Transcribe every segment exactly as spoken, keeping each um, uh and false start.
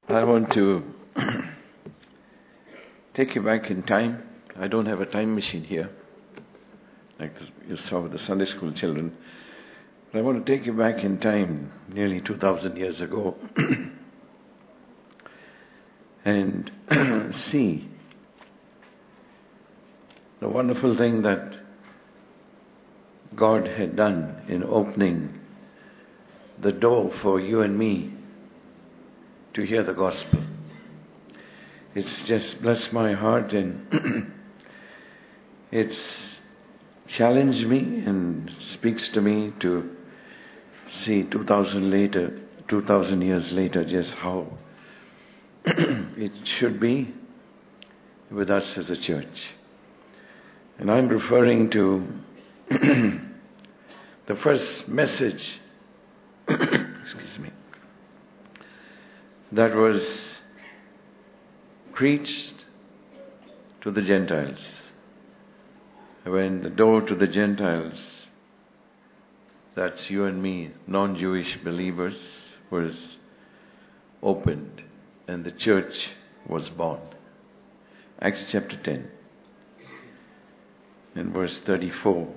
I want to take you back in time. I don't have a time machine here, like you saw with the Sunday school children. But I want to take you back in time, nearly two thousand years ago, and see the wonderful thing that God had done in opening the door for you and me to hear the gospel. It's just blessed my heart, and it's challenged me and speaks to me to see two thousand later, two thousand years later, just how it should be with us as a church. And I'm referring to the first message, excuse me, that was preached to the Gentiles. When the door to the Gentiles, that's you and me, non-Jewish believers, was opened and the church was born. Acts chapter ten and verse thirty-four.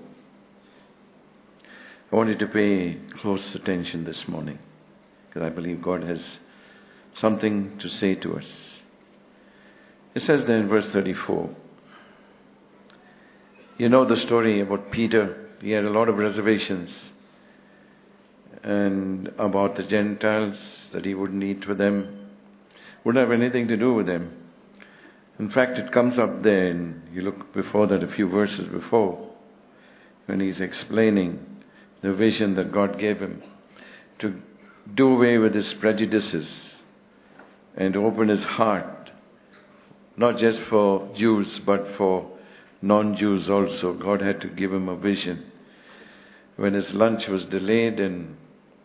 I want you to pay close attention this morning, because I believe God has something to say to us. It says there in verse thirty-four, you know the story about Peter. He had a lot of reservations and about the Gentiles, that he wouldn't eat with them, wouldn't have anything to do with them. In fact, it comes up there, and you look before that, a few verses before, when he's explaining the vision that God gave him to do away with his prejudices and to open his heart, not just for Jews but for non-Jews also. God had to give him a vision. When his lunch was delayed and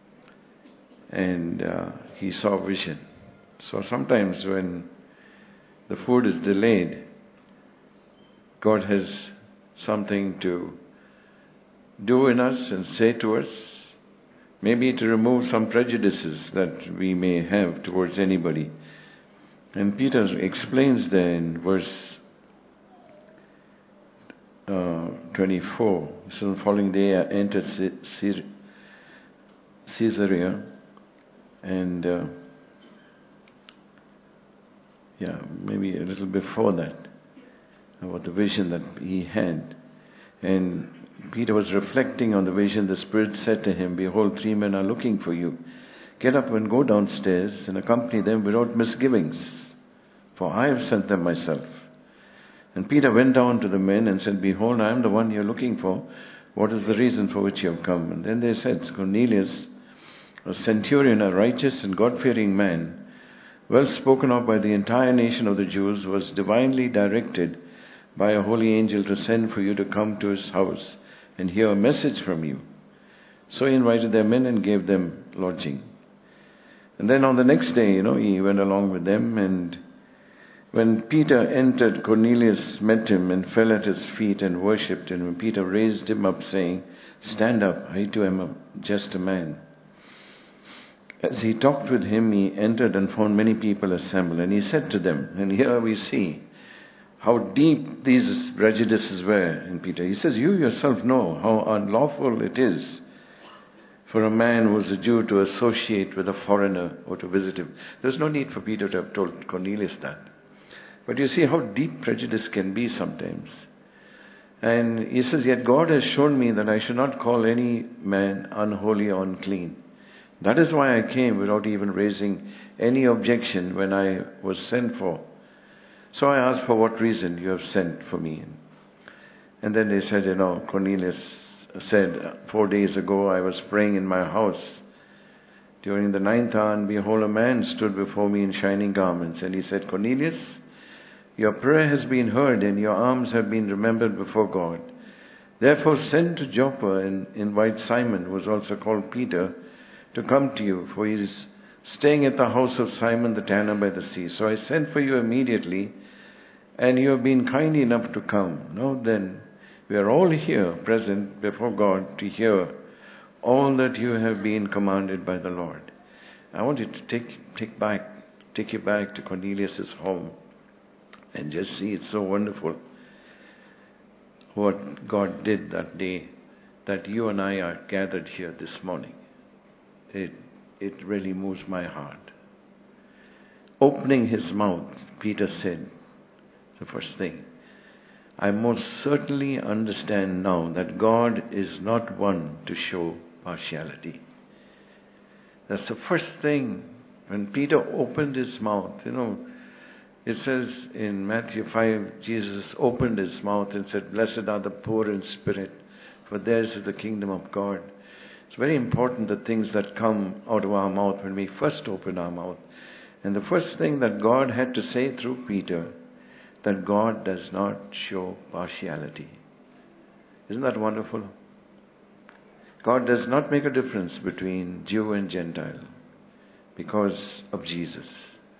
and uh, he saw vision. So sometimes when the food is delayed, God has something to do in us and say to us, maybe to remove some prejudices that we may have towards anybody. And Peter explains there in verse uh, twenty-four, so the following day I entered Caesarea, and uh, yeah, maybe a little before that, about the vision that he had. And Peter was reflecting on the vision. The Spirit said to him, behold, three men are looking for you. Get up and go downstairs and accompany them without misgivings, for I have sent them myself. And Peter went down to the men and said, behold, I am the one you are looking for. What is the reason for which you have come? And then they said, Cornelius, a centurion, a righteous and God-fearing man, well spoken of by the entire nation of the Jews, was divinely directed by a holy angel to send for you to come to his house and hear a message from you. So he invited them in and gave them lodging. And then on the next day, you know, he went along with them, and when Peter entered, Cornelius met him and fell at his feet and worshipped him. And Peter raised him up, saying, stand up, I too am a, just a man. As he talked with him, he entered and found many people assembled. And he said to them, and here we see how deep these prejudices were in Peter. He says, you yourself know how unlawful it is for a man who is a Jew to associate with a foreigner or to visit him. There's no need for Peter to have told Cornelius that. But you see how deep prejudice can be sometimes. And he says, yet God has shown me that I should not call any man unholy or unclean. That is why I came without even raising any objection when I was sent for. So I asked, for what reason you have sent for me? And then they said, you know, Cornelius said, four days ago I was praying in my house during the ninth hour, and behold, a man stood before me in shining garments. And he said, Cornelius, your prayer has been heard and your alms have been remembered before God. Therefore send to Joppa and invite Simon, who is also called Peter, to come to you, for he is staying at the house of Simon the tanner by the sea. So I sent for you immediately, and you have been kind enough to come. Now then, we are all here present before God to hear all that you have been commanded by the Lord. I want you to take take back take you back to Cornelius' home and just see it's so wonderful what God did that day, that you and I are gathered here this morning. It, it really moves my heart. Opening his mouth, Peter said, the first thing, I most certainly understand now that God is not one to show partiality. That's the first thing. When Peter opened his mouth, you know, it says in Matthew five, Jesus opened his mouth and said, blessed are the poor in spirit, for theirs is the kingdom of God. It's very important the things that come out of our mouth when we first open our mouth. And the first thing that God had to say through Peter, that God does not show partiality. Isn't that wonderful? God does not make a difference between Jew and Gentile because of Jesus.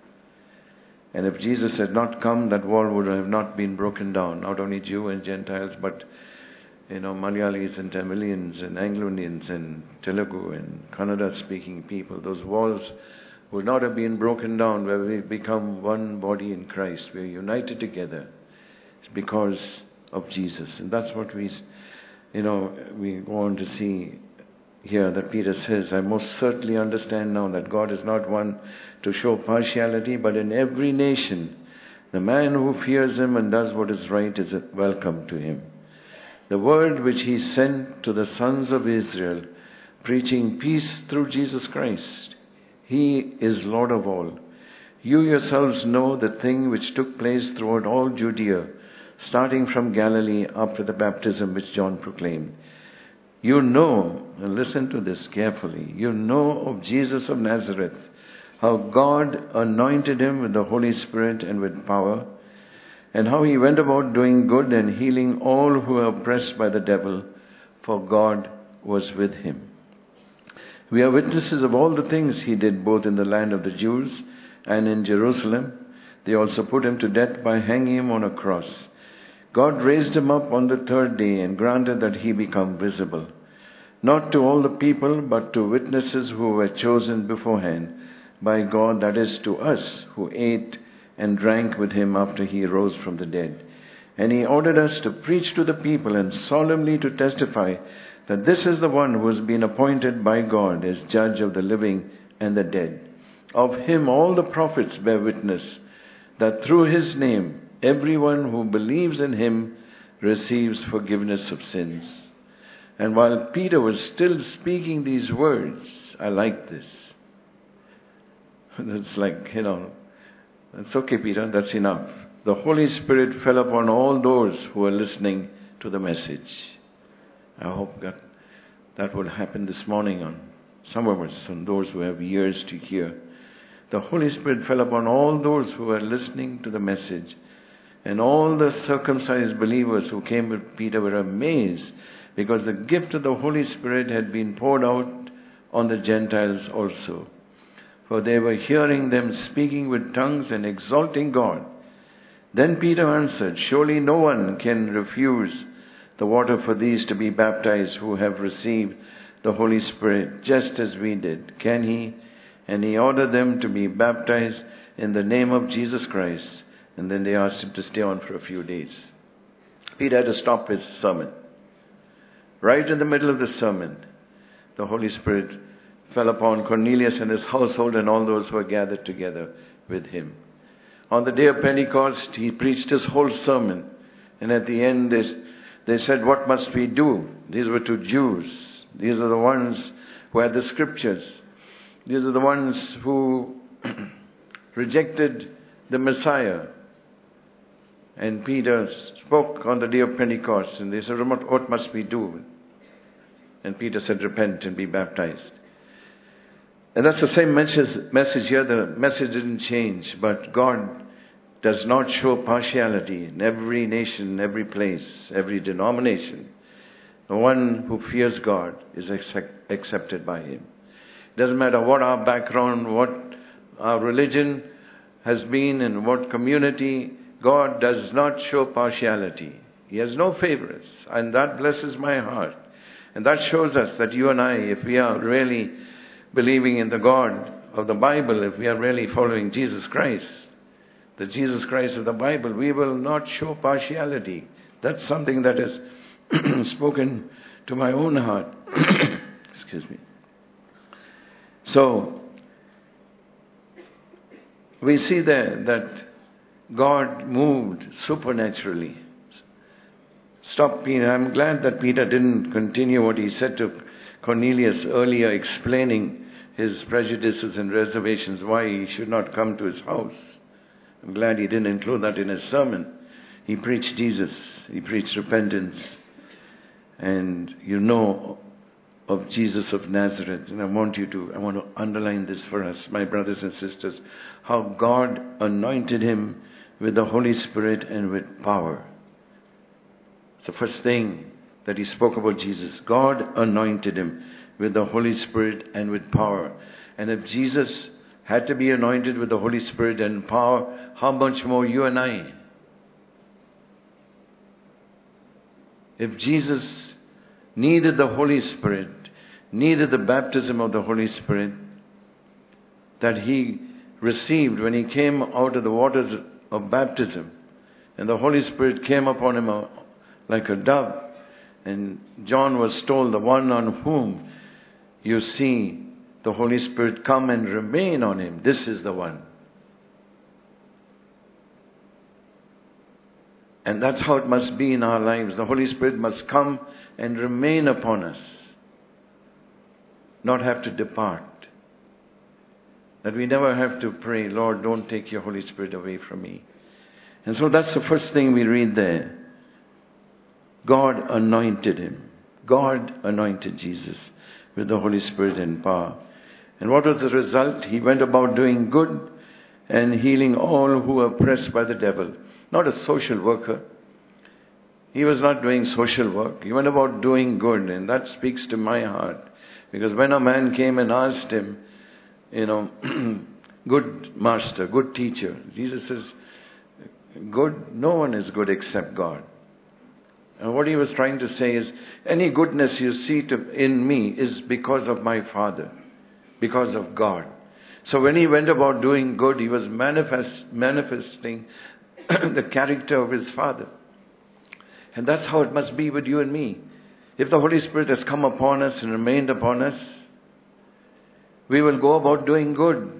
And if Jesus had not come, that wall would have not been broken down. Not only Jew and Gentiles, but you know, Malayalis and Tamilians and Anglo-Indians and Telugu and Kannada-speaking people. Those walls would not have been broken down, where we become one body in Christ. We are united together. It's because of Jesus. And that's what we, you know, we go on to see here that Peter says, I most certainly understand now that God is not one to show partiality, but in every nation, the man who fears him and does what is right is welcome to him. The word which he sent to the sons of Israel, preaching peace through Jesus Christ. He is Lord of all. You yourselves know the thing which took place throughout all Judea, starting from Galilee after the baptism which John proclaimed. You know, and listen to this carefully, you know of Jesus of Nazareth, how God anointed him with the Holy Spirit and with power, and how he went about doing good and healing all who were oppressed by the devil, for God was with him. We are witnesses of all the things he did both in the land of the Jews and in Jerusalem. They also put him to death by hanging him on a cross. God raised him up on the third day and granted that he become visible, not to all the people, but to witnesses who were chosen beforehand by God, that is, to us who ate and drank with him after he rose from the dead. And he ordered us to preach to the people and solemnly to testify that this is the one who has been appointed by God as judge of the living and the dead. Of him all the prophets bear witness that through his name everyone who believes in him receives forgiveness of sins. And while Peter was still speaking these words, I like this. It's like, you know, it's okay, Peter, that's enough. The Holy Spirit fell upon all those who were listening to the message. I hope that that will happen this morning on some of us, on those who have ears to hear. The Holy Spirit fell upon all those who were listening to the message. And all the circumcised believers who came with Peter were amazed, because the gift of the Holy Spirit had been poured out on the Gentiles also. For they were hearing them speaking with tongues and exalting God. Then Peter answered, surely no one can refuse the water for these to be baptized who have received the Holy Spirit, just as we did. Can he? And he ordered them to be baptized in the name of Jesus Christ. And then they asked him to stay on for a few days. Peter had to stop his sermon. Right in the middle of the sermon, the Holy Spirit fell upon Cornelius and his household and all those who were gathered together with him. On the day of Pentecost, he preached his whole sermon. And at the end, they, they said, what must we do? These were to Jews. These are the ones who had the scriptures. These are the ones who rejected the Messiah. And Peter spoke on the day of Pentecost, and they said, what must we do? And Peter said, repent and be baptized. And that's the same message, message here. The message didn't change, but God does not show partiality in every nation, every place, every denomination. The one who fears God is accept, accepted by him. It doesn't matter what our background, what our religion has been, and what community. God does not show partiality. He has no favorites. And that blesses my heart. And that shows us that you and I, if we are really believing in the God of the Bible, if we are really following Jesus Christ, the Jesus Christ of the Bible, we will not show partiality. That's something that is spoken to my own heart. Excuse me. So, we see there that God moved supernaturally. Stop Peter. I'm glad that Peter didn't continue what he said to Cornelius earlier, explaining his prejudices and reservations, why he should not come to his house. I'm glad he didn't include that in his sermon. He preached Jesus. He preached repentance. And you know of Jesus of Nazareth. And I want you to, I want to underline this for us, my brothers and sisters, how God anointed him with the Holy Spirit and with power. It's the first thing that he spoke about Jesus. God anointed him with the Holy Spirit and with power. And if Jesus had to be anointed with the Holy Spirit and power, how much more you and I? If Jesus needed the Holy Spirit, needed the baptism of the Holy Spirit that he received when he came out of the waters of baptism, and the Holy Spirit came upon him like a dove, and John was told, the one on whom you see the Holy Spirit come and remain on him, this is the one. And that's how it must be in our lives. The Holy Spirit must come and remain upon us, not have to depart. That we never have to pray, Lord, don't take your Holy Spirit away from me. And so that's the first thing we read there. God anointed him. God anointed Jesus with the Holy Spirit and power. And what was the result? He went about doing good and healing all who were oppressed by the devil. Not a social worker. He was not doing social work. He went about doing good, and that speaks to my heart. Because when a man came and asked him, you know, good master, good teacher, Jesus says, good, no one is good except God. And what he was trying to say is, any goodness you see to, in me is because of my Father, because of God. So when he went about doing good, he was manifest, manifesting the character of his Father. And that's how it must be with you and me. If the Holy Spirit has come upon us and remained upon us, we will go about doing good.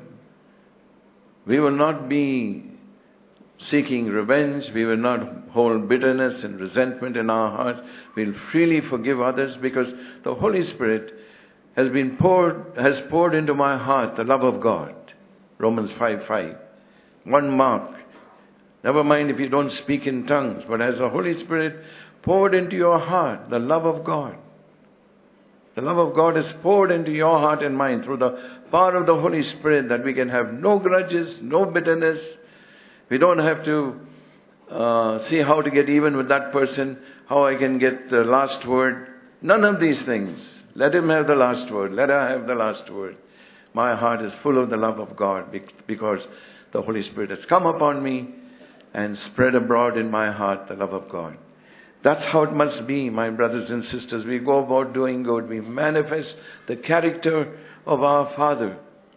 We will not be seeking revenge. We will not hold bitterness and resentment in our hearts. We'll freely forgive others because the Holy Spirit has been poured, has poured into my heart the love of God. Romans five five. One mark. Never mind if you don't speak in tongues, but as the Holy Spirit poured into your heart the love of God. The love of God is poured into your heart and mind through the power of the Holy Spirit, that we can have no grudges, no bitterness. We don't have to uh, see how to get even with that person, how I can get the last word. None of these things. Let him have the last word. Let her have the last word. My heart is full of the love of God because the Holy Spirit has come upon me and spread abroad in my heart the love of God. That's how it must be, my brothers and sisters. We go about doing good. We manifest the character of our Father.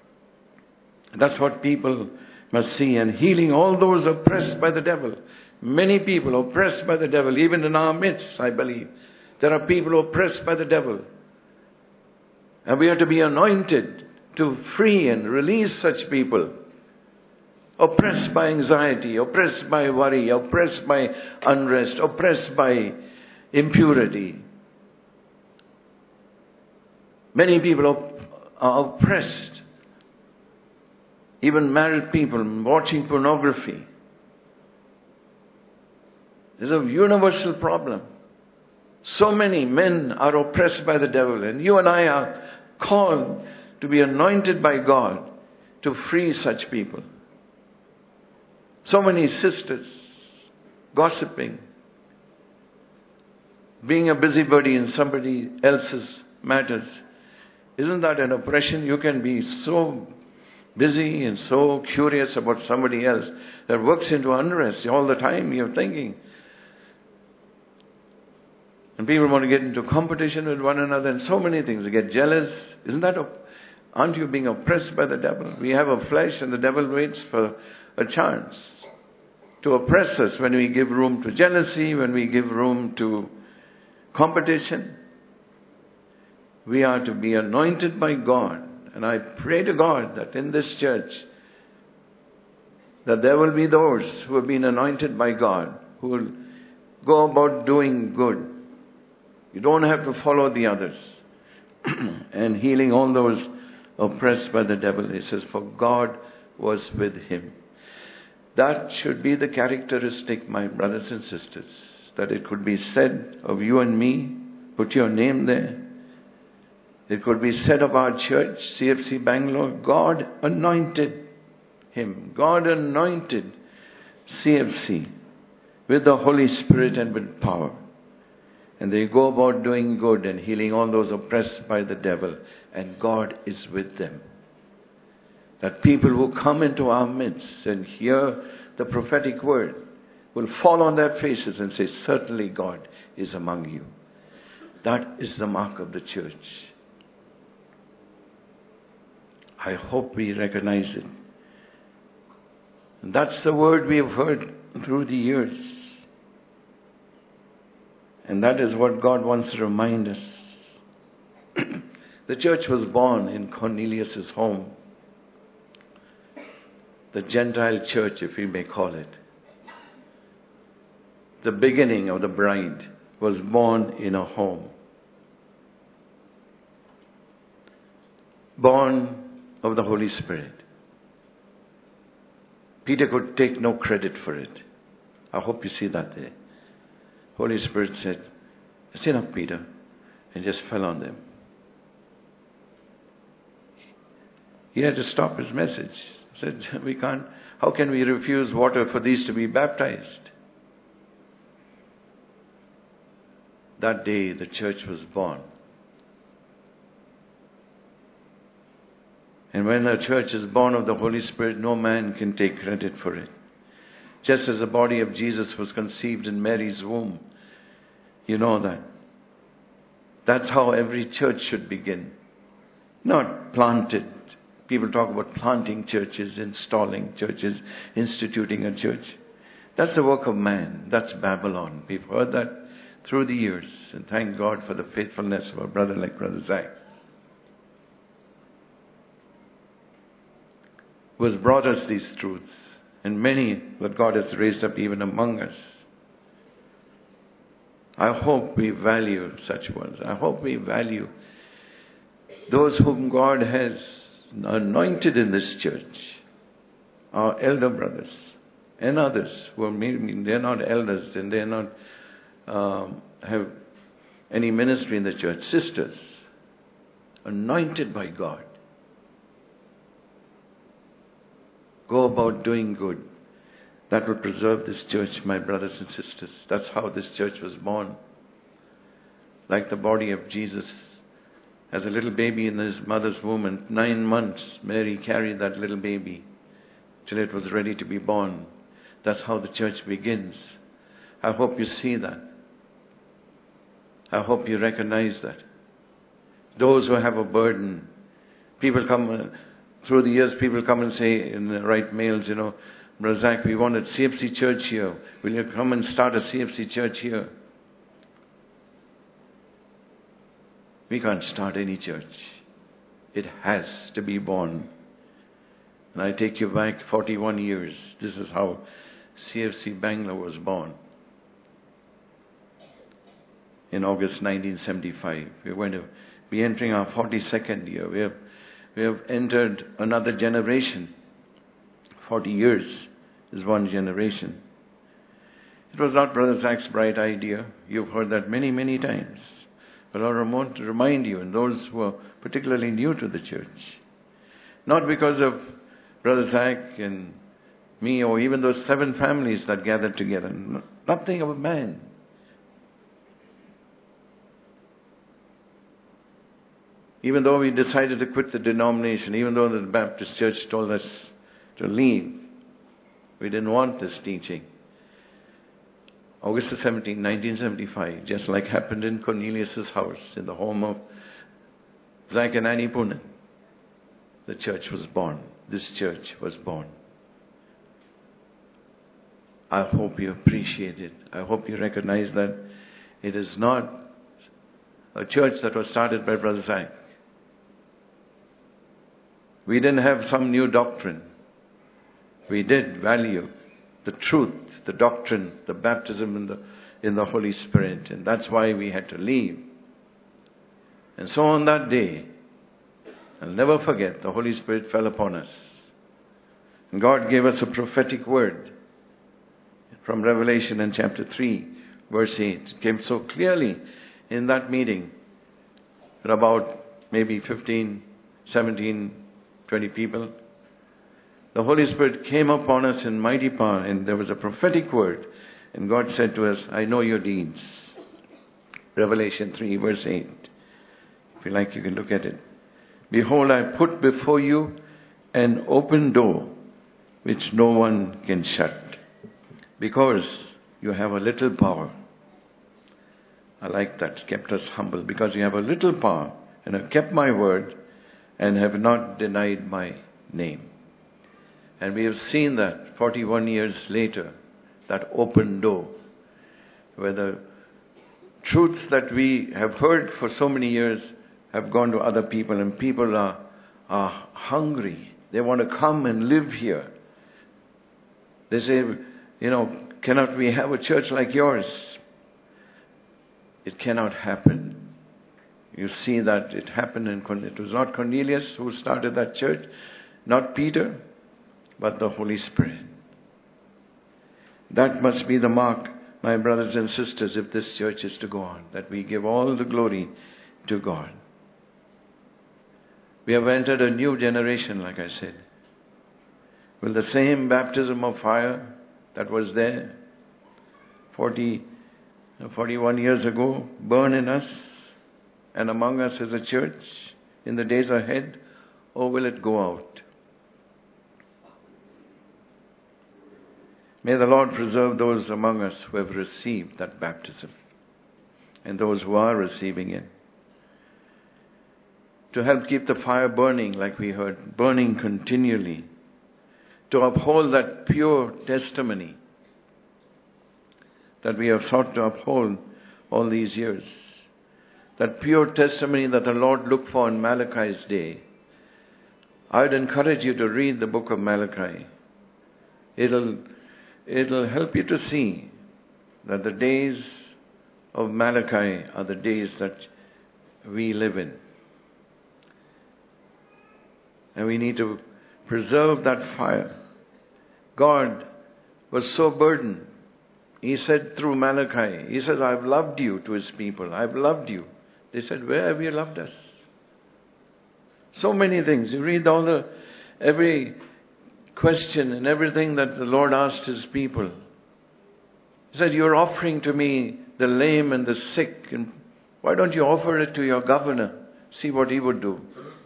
That's what people must see. And healing all those oppressed by the devil. Many people oppressed by the devil, even in our midst, I believe. There are people oppressed by the devil. And we are to be anointed to free and release such people. Oppressed by anxiety, oppressed by worry, oppressed by unrest, oppressed by impurity. Many people are oppressed. Even married people watching pornography. It's a universal problem. So many men are oppressed by the devil, and you and I are called to be anointed by God to free such people. So many sisters gossiping, being a busybody in somebody else's matters. Isn't that an oppression? You can be so busy and so curious about somebody else that works into unrest all the time. You're thinking. And people want to get into competition with one another and so many things. They get jealous. Isn't that Aren't you being oppressed by the devil? We have a flesh and the devil waits for a chance to oppress us when we give room to jealousy, when we give room to competition. We are to be anointed by God. And I pray to God that in this church, that there will be those who have been anointed by God, who will go about doing good. You don't have to follow the others. And healing all those oppressed by the devil. He says, for God was with him. That should be the characteristic, my brothers and sisters, that it could be said of you and me. Put your name there. It could be said of our church, C F C Bangalore, God anointed him. God anointed C F C with the Holy Spirit and with power. And they go about doing good and healing all those oppressed by the devil. And God is with them. That people who come into our midst and hear the prophetic word will fall on their faces and say, certainly God is among you. That is the mark of the church. I hope we recognize it. And that's the word we have heard through the years. And that is what God wants to remind us. The church was born in Cornelius' home. The Gentile church, if we may call it. The beginning of the bride was born in a home. Born of the Holy Spirit. Peter could take no credit for it. I hope you see that there. Holy Spirit said, stand up, Peter, and just fell on them. He had to stop his message. He said, we can't, how can we refuse water for these to be baptized? That day the church was born. And when a church is born of the Holy Spirit, no man can take credit for it. Just as the body of Jesus was conceived in Mary's womb. You know that. That's how every church should begin. Not planted. People talk about planting churches, installing churches, instituting a church. That's the work of man. That's Babylon. We've heard that through the years. And thank God for the faithfulness of a brother like Brother Zach, who has brought us these truths. And many that God has raised up even among us. I hope we value such ones. I hope we value those whom God has anointed in this church. Our elder brothers and others who are maybe they're not elders and they're not um, have any ministry in the church. Sisters, anointed by God. Go about doing good. That will preserve this church, my brothers and sisters. That's how this church was born. Like the body of Jesus. As a little baby in his mother's womb, and nine months, Mary carried that little baby till it was ready to be born. That's how the church begins. I hope you see that. I hope you recognize that. Those who have a burden, people come... Through the years, people come and say, in the right mails, you know, Brother Zach, we want a C F C church here. Will you come and start a C F C church here? We can't start any church. It has to be born. And I take you back forty-one years. This is how C F C Bangalore was born. In August nineteen seventy-five. We're going to be entering our forty-second year. We have We have entered another generation. Forty years is one generation. It was not Brother Zach's bright idea. You've heard that many, many times. But I want to remind you, and those who are particularly new to the church, not because of Brother Zach and me or even those seven families that gathered together. Nothing of man. Even though we decided to quit the denomination, even though the Baptist Church told us to leave, we didn't want this teaching. August seventeenth, nineteen seventy-five, just like happened in Cornelius' house, in the home of Zach and Annie Poonen. the church was born. This church was born. I hope you appreciate it. I hope you recognize that it is not a church that was started by Brother Zach. We didn't have some new doctrine. We did value the truth, the doctrine, the baptism in the, in the Holy Spirit. And that's why we had to leave. And so on that day, I'll never forget, the Holy Spirit fell upon us. And God gave us a prophetic word from Revelation in chapter three, verse eight. It came so clearly in that meeting that about maybe fifteen, seventeen, twenty people, the Holy Spirit came upon us in mighty power, and there was a prophetic word. And God said to us, I know your deeds. Revelation three, verse eight. If you like, you can look at it. Behold, I put before you an open door, which no one can shut, because you have a little power. I like that. Kept us humble, because you have a little power, and have kept my word, and have not denied my name. And we have seen that forty-one years later, that open door, where the truths that we have heard for so many years have gone to other people, and people are, are hungry. They want to come and live here. They say, you know, cannot we have a church like yours? It cannot happen. You see that it happened in, it was not Cornelius who started that church, not Peter, but the Holy Spirit. That must be the mark, my brothers and sisters, if this church is to go on, that we give all the glory to God. We have entered a new generation, like I said. Will the same baptism of fire that was there forty, forty-one years ago burn in us and among us as a church in the days ahead, or will it go out? May the Lord preserve those among us who have received that baptism and those who are receiving it, to help keep the fire burning, like we heard, burning continually, to uphold that pure testimony that we have sought to uphold all these years. That pure testimony that the Lord looked for in Malachi's day. I would encourage you to read the book of Malachi. It'll, it'll help you to see that the days of Malachi are the days that we live in. And we need to preserve that fire. God was so burdened. He said through Malachi, He says, I've loved you to His people. I've loved you. They said, where have you loved us? So many things. You read all the, every question and everything that the Lord asked His people. He said, you're offering to me the lame and the sick. And why don't you offer it to your governor? See what he would do.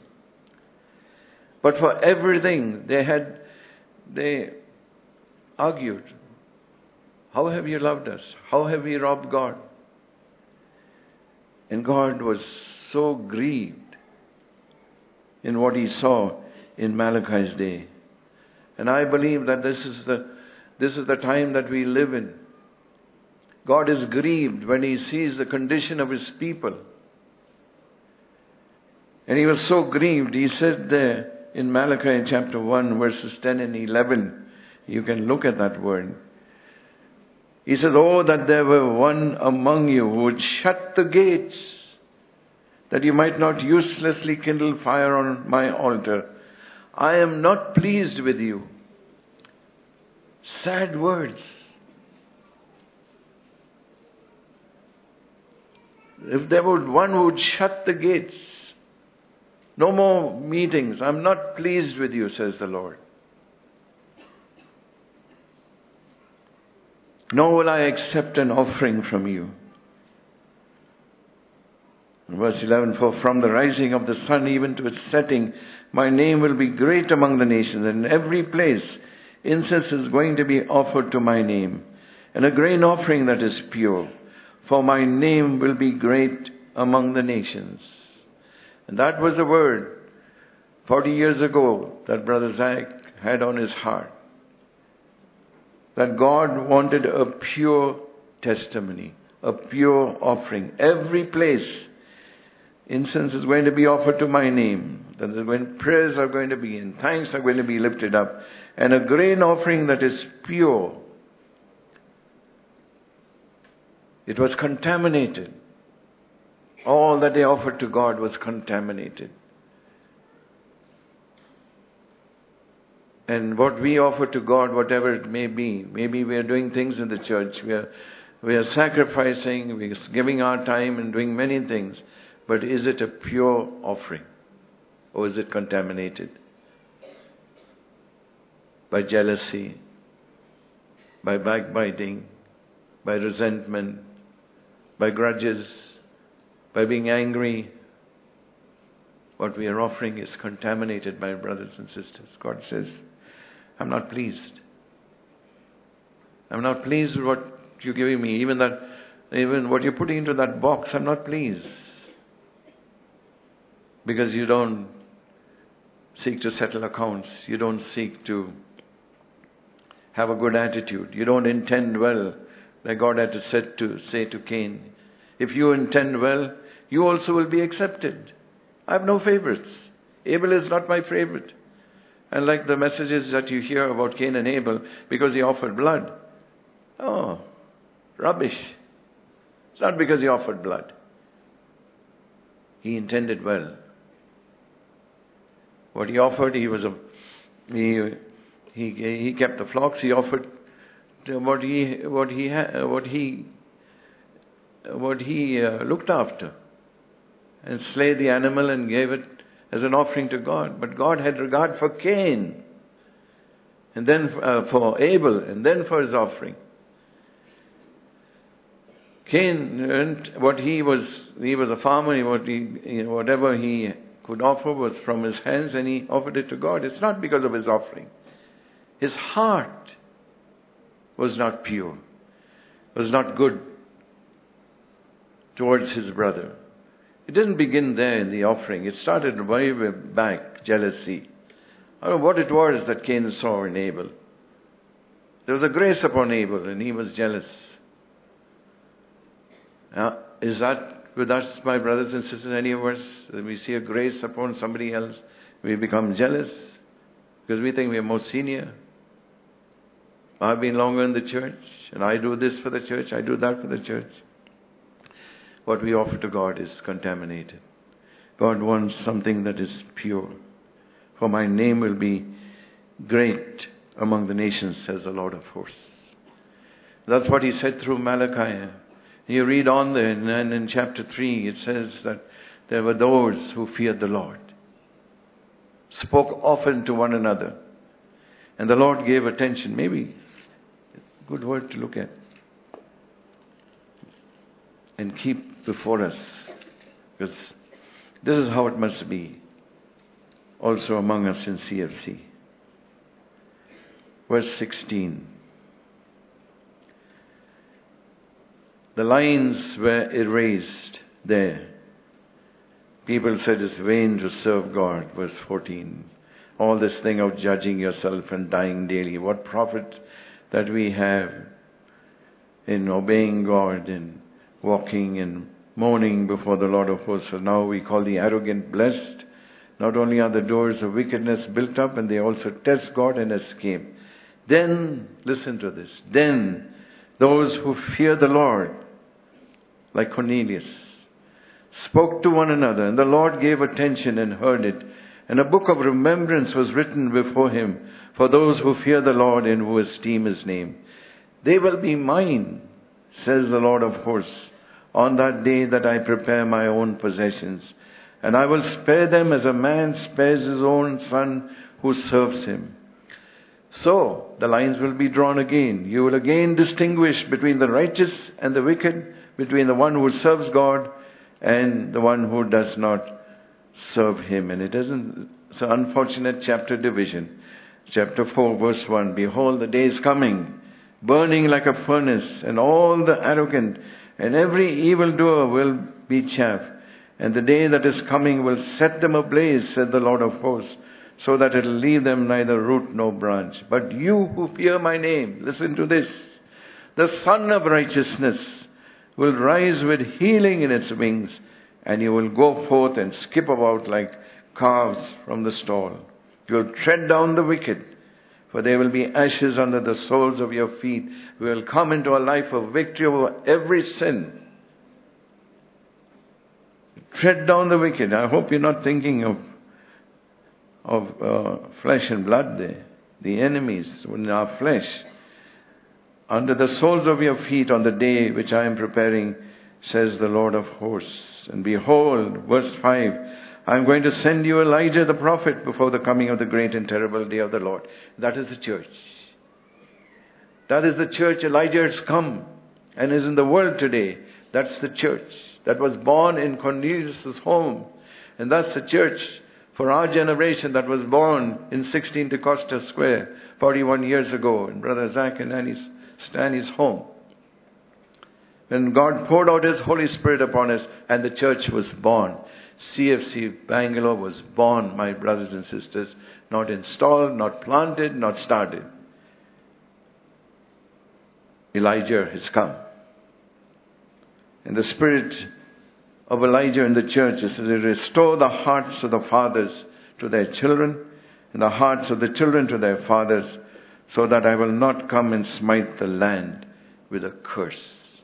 But for everything, they had, they argued. How have you loved us? How have we robbed God? And God was so grieved in what He saw in Malachi's day. And I believe that this is the, this is the time that we live in. God is grieved when He sees the condition of His people. And He was so grieved, He said there, in Malachi chapter one, verses ten and eleven, you can look at that word. He says, oh, that there were one among you who would shut the gates, that you might not uselessly kindle fire on my altar. I am not pleased with you. Sad words. If there were one who would shut the gates, no more meetings. I'm not pleased with you, says the Lord. Nor will I accept an offering from you. Verse eleven, for from the rising of the sun even to its setting, my name will be great among the nations. And in every place, incense is going to be offered to my name. And a grain offering that is pure. For my name will be great among the nations. And that was the word Forty years ago, that Brother Zach had on his heart that God wanted a pure testimony, a pure offering. Every place incense is going to be offered to my name. That when prayers are going to be and thanks are going to be lifted up. And a grain offering that is pure. It was contaminated. All that they offered to God was contaminated. And what we offer to God, whatever it may be, maybe we are doing things in the church, we are, we are sacrificing, we are giving our time and doing many things. But is it a pure offering? Or is it contaminated? By jealousy, by backbiting, by resentment, by grudges, by being angry. What we are offering is contaminated, my brothers and sisters. God says, I'm not pleased. I'm not pleased with what you're giving me. Even that, even what you're putting into that box, I'm not pleased. Because you don't seek to settle accounts. You don't seek to have a good attitude. You don't intend well. Like God had to said to say to Cain, if you intend well, you also will be accepted. I have no favorites. Abel is not my favorite. And like the messages that you hear about Cain and Abel, because he offered blood. Oh, rubbish. It's not because he offered blood. He intended well. What he offered, he was a, he, he, he kept the flocks. He offered what he, what he, what he, what he uh, looked after, and slayed the animal and gave it as an offering to God. But God had regard for Cain, and then uh, for Abel, and then for his offering. Cain, what he was, he was a farmer. What he, you know, whatever he could offer was from his hands, and he offered it to God. It's not because of his offering. His heart was not pure, was not good towards his brother. It didn't begin there in the offering. It started way, way back, jealousy. I don't know what it was that Cain saw in Abel. There was a grace upon Abel, and he was jealous. Now, is that with us, my brothers and sisters, any of us, when we see a grace upon somebody else, we become jealous because we think we are more senior. I've been longer in the church, and I do this for the church, I do that for the church. What we offer to God is contaminated. God wants something that is pure. For my name will be great among the nations, says the Lord of hosts. That's what he said through Malachi. You read on there, and in chapter three, it says that there were those who feared the Lord, spoke often to one another, and the Lord gave attention. Maybe a good word to look at and keep before us, because this is how it must be also among us in C F C. Verse sixteen. The lines were erased there. People said it's vain to serve God. Verse fourteen. All this thing of judging yourself and dying daily. What profit that we have in obeying God and walking and mourning before the Lord of hosts. So now we call the arrogant blessed. Not only are the doors of wickedness built up, and they also test God and escape. Then, listen to this. Then those who fear the Lord, like Cornelius, spoke to one another, and the Lord gave attention and heard it. And a book of remembrance was written before him for those who fear the Lord and who esteem his name. They will be mine, says the Lord of hosts, on that day that I prepare my own possessions. And I will spare them as a man spares his own son who serves him. So, the lines will be drawn again. You will again distinguish between the righteous and the wicked, between the one who serves God and the one who does not serve him. And it isn't, it's an unfortunate chapter division. Chapter four, verse one. Behold, the day is coming, burning like a furnace, and all the arrogant and every evildoer will be chaff. And the day that is coming will set them ablaze, said the Lord of hosts, so that it will leave them neither root nor branch. But you who fear my name, listen to this, the Son of Righteousness will rise with healing in its wings, and you will go forth and skip about like calves from the stall. You will tread down the wicked, for there will be ashes under the soles of your feet. We will come into a life of victory over every sin. Tread down the wicked. I hope you're not thinking of of uh, flesh and blood there. The enemies in our flesh. Under the soles of your feet on the day which I am preparing, says the Lord of hosts. And behold, verse five, I am going to send you Elijah the prophet before the coming of the great and terrible day of the Lord. That is the church. That is the church. Elijah has come and is in the world today. That's the church that was born in Cornelius' home. And that's the church for our generation that was born in sixteen DeCosta Square forty-one years ago in Brother Zach and Annie's, Stanley's home. When God poured out His Holy Spirit upon us and the church was born. C F C Bangalore was born, my brothers and sisters, not installed, not planted, not started. Elijah has come. And the spirit of Elijah in the church is to restore the hearts of the fathers to their children and the hearts of the children to their fathers, so that I will not come and smite the land with a curse.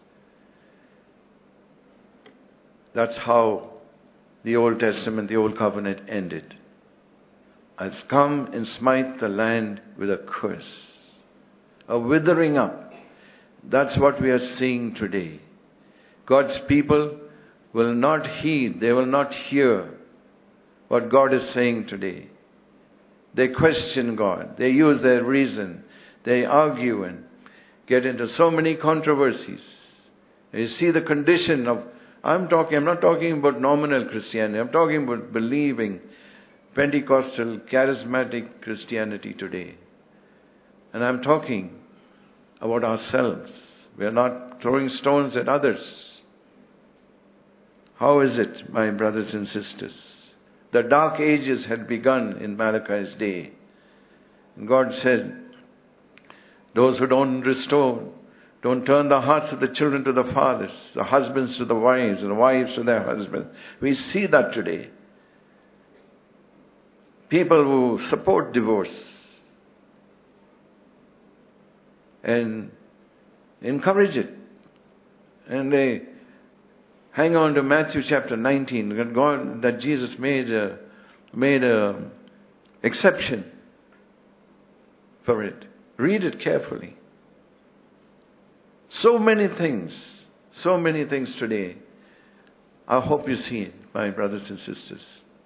That's how the Old Testament, the Old Covenant ended. I'll come and smite the land with a curse. A withering up. That's what we are seeing today. God's people will not heed, they will not hear what God is saying today. They question God. They use their reason. They argue and get into so many controversies. You see the condition of, I'm talking, I'm not talking about nominal Christianity. I'm talking about believing Pentecostal, charismatic Christianity today. And I'm talking about ourselves. We are not throwing stones at others. How is it, my brothers and sisters? The dark ages had begun in Malachi's day. And God said, those who don't restore, don't turn the hearts of the children to the fathers, the husbands to the wives, and the wives to their husbands. We see that today. People who support divorce and encourage it. And they hang on to Matthew chapter nineteen, that God, that Jesus made a, made a exception for it. Read it carefully. So many things, so many things today. I hope you see it, my brothers and sisters.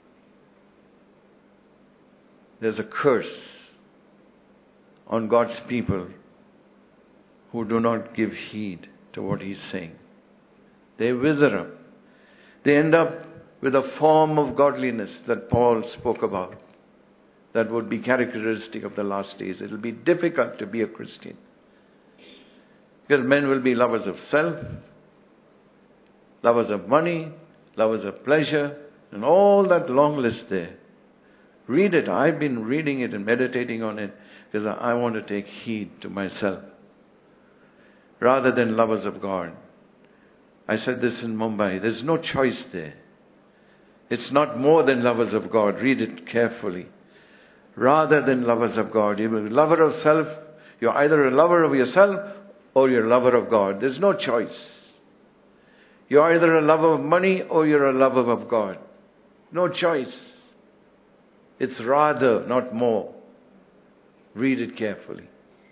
There's a curse on God's people who do not give heed to what He's saying. They wither up. They end up with a form of godliness that Paul spoke about. That would be characteristic of the last days. It will be difficult to be a Christian. Because men will be lovers of self, lovers of money, lovers of pleasure, and all that long list there. Read it. I've been reading it and meditating on it because I want to take heed to myself. Rather than lovers of God. I said this in Mumbai. There's no choice there. It's not more than lovers of God. Read it carefully. Rather than lovers of God. You're a lover of self. You're either a lover of yourself or you're a lover of God. There's no choice. You're either a lover of money or you're a lover of God. No choice. It's rather, not more. Read it carefully.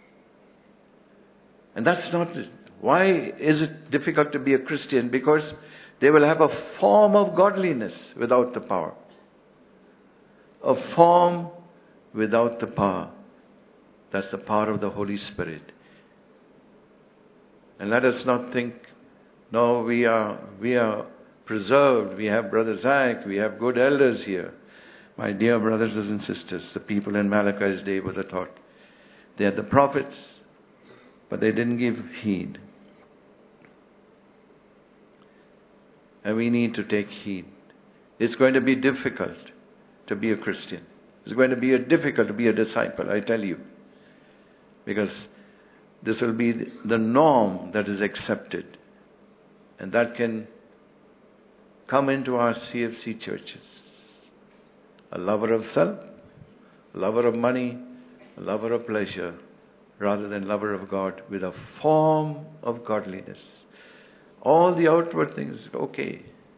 And that's not... Why is it difficult to be a Christian? Because they will have a form of godliness without the power. A form without the power. That's the power of the Holy Spirit. And let us not think, no, we are we are preserved. We have Brother Zach. We have good elders here. My dear brothers and sisters, the people in Malachi's day were the taught. They had the prophets, but they didn't give heed. And we need to take heed. It's going to be difficult to be a Christian. It's going to be a difficult to be a disciple, I tell you. Because this will be the norm that is accepted. And that can come into our C F C churches. A lover of self, a lover of money, a lover of pleasure, rather than lover of God with a form of godliness. All the outward things, okay.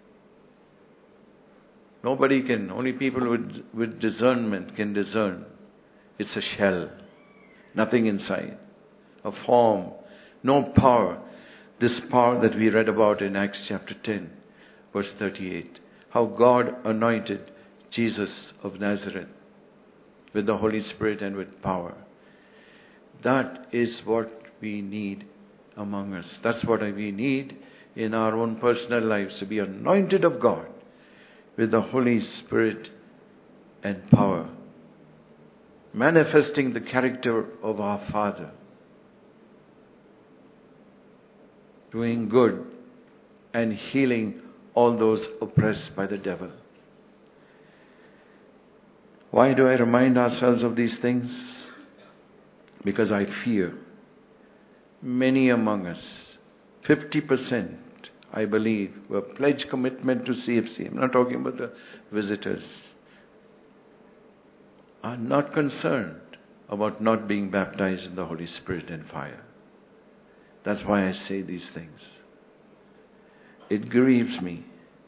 Nobody can, only people with, with discernment can discern. It's a shell, nothing inside. A form, no power. This power that we read about in Acts chapter ten, verse thirty-eight. How God anointed Jesus of Nazareth with the Holy Spirit and with power. That is what we need among us. That's what we need in our own personal lives, to be anointed of God with the Holy Spirit and power, manifesting the character of our Father, doing good and healing all those oppressed by the devil. Why do I remind ourselves of these things? Because I fear many among us, fifty percent, I believe, were pledged commitment to C F C. I'm not talking about the visitors. Are not concerned about not being baptized in the Holy Spirit and fire. That's why I say these things. It grieves me.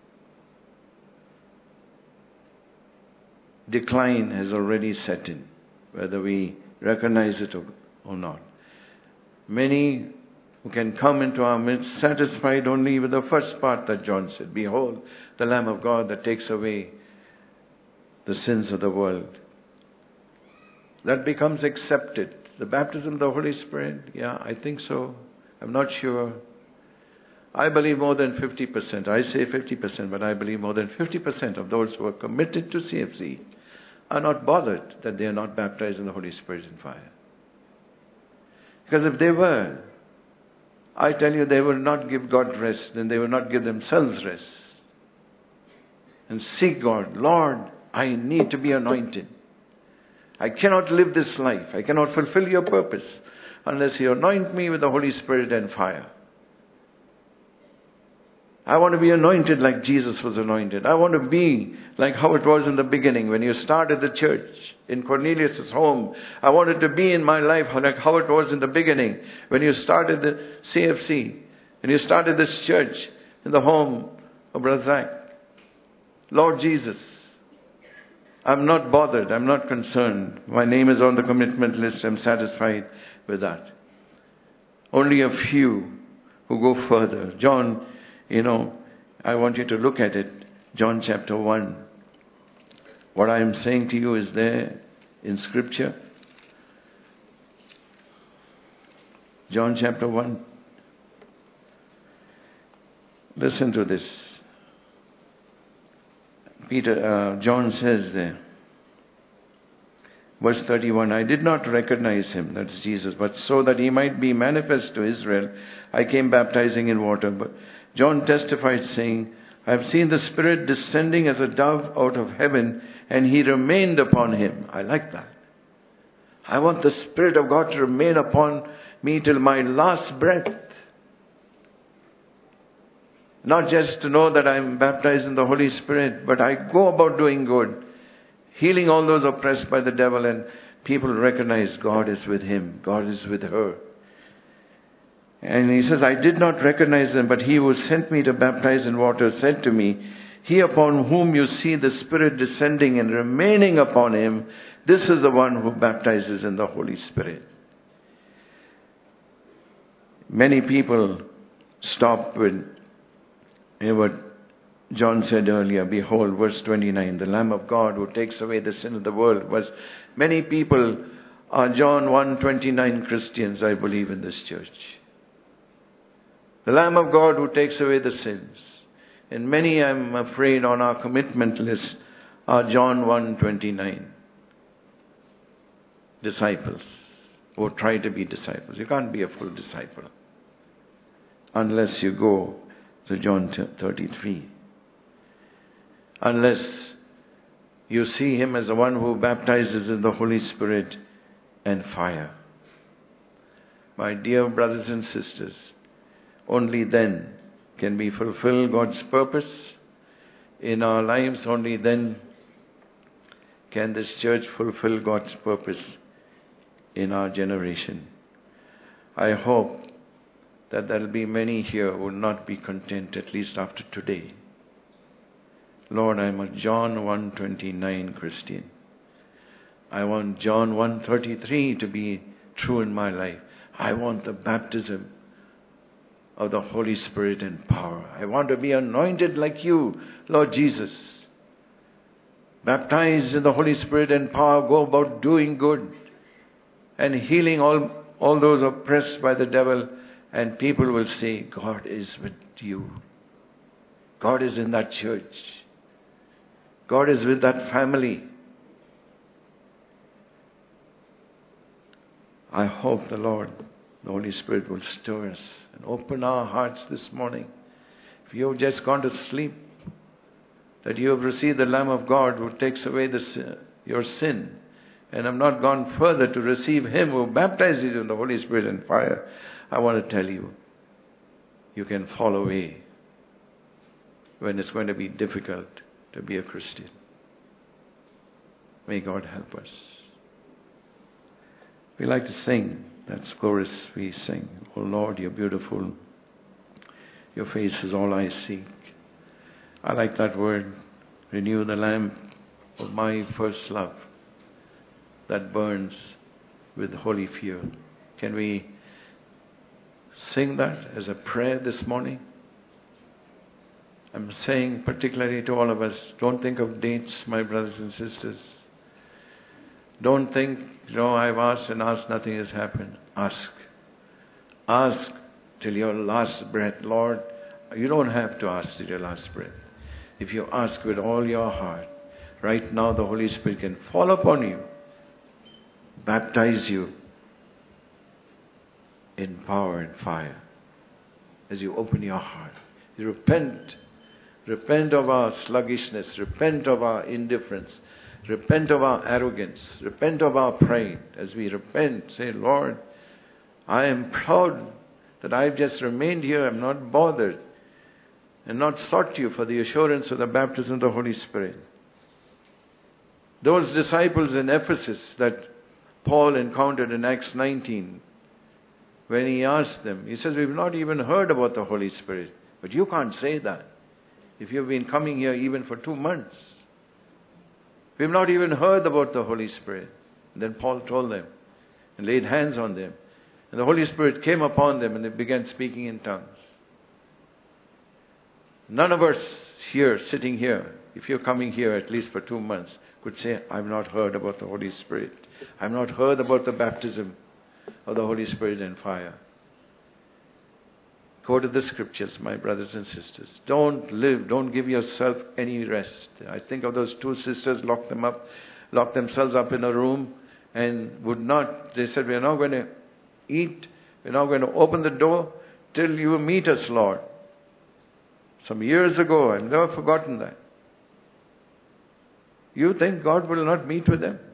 Decline has already set in, whether we recognize it or, or not. Many who can come into our midst satisfied only with the first part that John said, behold, the Lamb of God that takes away the sins of the world. That becomes accepted. The baptism of the Holy Spirit, yeah, I think so. I'm not sure. I believe more than fifty percent. I say fifty percent, but I believe more than fifty percent of those who are committed to C F C are not bothered that they are not baptized in the Holy Spirit and fire. Because if they were, I tell you, they will not give God rest, and they will not give themselves rest. And seek God. Lord, I need to be anointed. I cannot live this life. I cannot fulfill your purpose unless you anoint me with the Holy Spirit and fire. I want to be anointed like Jesus was anointed. I want to be like how it was in the beginning when you started the church in Cornelius' home. I wanted to be in my life like how it was in the beginning when you started the C F C and you started this church in the home of Brother Zach. Lord Jesus, I'm not bothered. I'm not concerned. My name is on the commitment list. I'm satisfied with that. Only a few who go further. John, you know, I want you to look at it. John chapter one. What I am saying to you is there in Scripture. John chapter one. Listen to this. Peter, uh, John says there, verse thirty-one, I did not recognize him, that's Jesus, but so that he might be manifest to Israel, I came baptizing in water. But John testified, saying, I have seen the Spirit descending as a dove out of heaven, and he remained upon him. I like that. I want the Spirit of God to remain upon me till my last breath. Not just to know that I'm baptized in the Holy Spirit, but I go about doing good, healing all those oppressed by the devil, and people recognize God is with him, God is with her. And he says, I did not recognize them, but he who sent me to baptize in water said to me, he upon whom you see the Spirit descending and remaining upon him, this is the one who baptizes in the Holy Spirit. Many people stop with you know what John said earlier, behold, verse twenty-nine, the Lamb of God who takes away the sin of the world. Was many people are John one twenty-nine Christians, I believe, in this church. The Lamb of God who takes away the sins. And many, I'm afraid, on our commitment list are John one twenty-nine disciples who try to be disciples. You can't be a full disciple unless you go to John thirty-three. unless you see him as the one who baptizes in the Holy Spirit and fire. My dear brothers and sisters, only then can we fulfill God's purpose in our lives. Only then can this church fulfill God's purpose in our generation. I hope that there will be many here who will not be content, at least after today. Lord, I'm a John one twenty-nine Christian. I want John one thirty-three to be true in my life. I want the baptism of the Holy Spirit and power. I want to be anointed like you, Lord Jesus. Baptized in the Holy Spirit and power, go about doing good and healing all, all those oppressed by the devil, and people will say, God is with you. God is in that church. God is with that family. I hope the Lord, the Holy Spirit, will stir us and open our hearts this morning. If you have just gone to sleep, that you have received the Lamb of God who takes away the, your sin, and have not gone further to receive Him who baptizes you in the Holy Spirit and fire, I want to tell you, you can fall away when it's going to be difficult to be a Christian. May God help us. We like to sing. That's chorus we sing. Oh Lord, you're beautiful. Your face is all I seek. I like that word. Renew the lamp of my first love that burns with holy fear. Can we sing that as a prayer this morning? I'm saying particularly to all of us, don't think of dates, my brothers and sisters. Don't think, you know, I've asked and asked, nothing has happened. Ask. Ask till your last breath. Lord, you don't have to ask till your last breath. If you ask with all your heart, right now the Holy Spirit can fall upon you, baptize you in power and fire as you open your heart. You repent. Repent of our sluggishness. Repent of our indifference. Repent of our arrogance. Repent of our pride. As we repent, say, Lord, I am proud that I've just remained here. I'm not bothered and not sought you for the assurance of the baptism of the Holy Spirit. Those disciples in Ephesus that Paul encountered in Acts nineteen, when he asked them, he says, we've not even heard about the Holy Spirit. But you can't say that if you've been coming here even for two months. We've not even heard about the Holy Spirit. And then Paul told them and laid hands on them. And the Holy Spirit came upon them and they began speaking in tongues. None of us here, sitting here, if you're coming here at least for two months, could say, I've not heard about the Holy Spirit. I've not heard about the baptism of the Holy Spirit and fire. Go to the scriptures, my brothers and sisters. Don't live, don't give yourself any rest. I think of those two sisters locked them up, locked themselves up in a room and would not, they said, we're not going to eat, we're not going to open the door till you meet us, Lord. Some years ago, I've never forgotten that. You think God will not meet with them?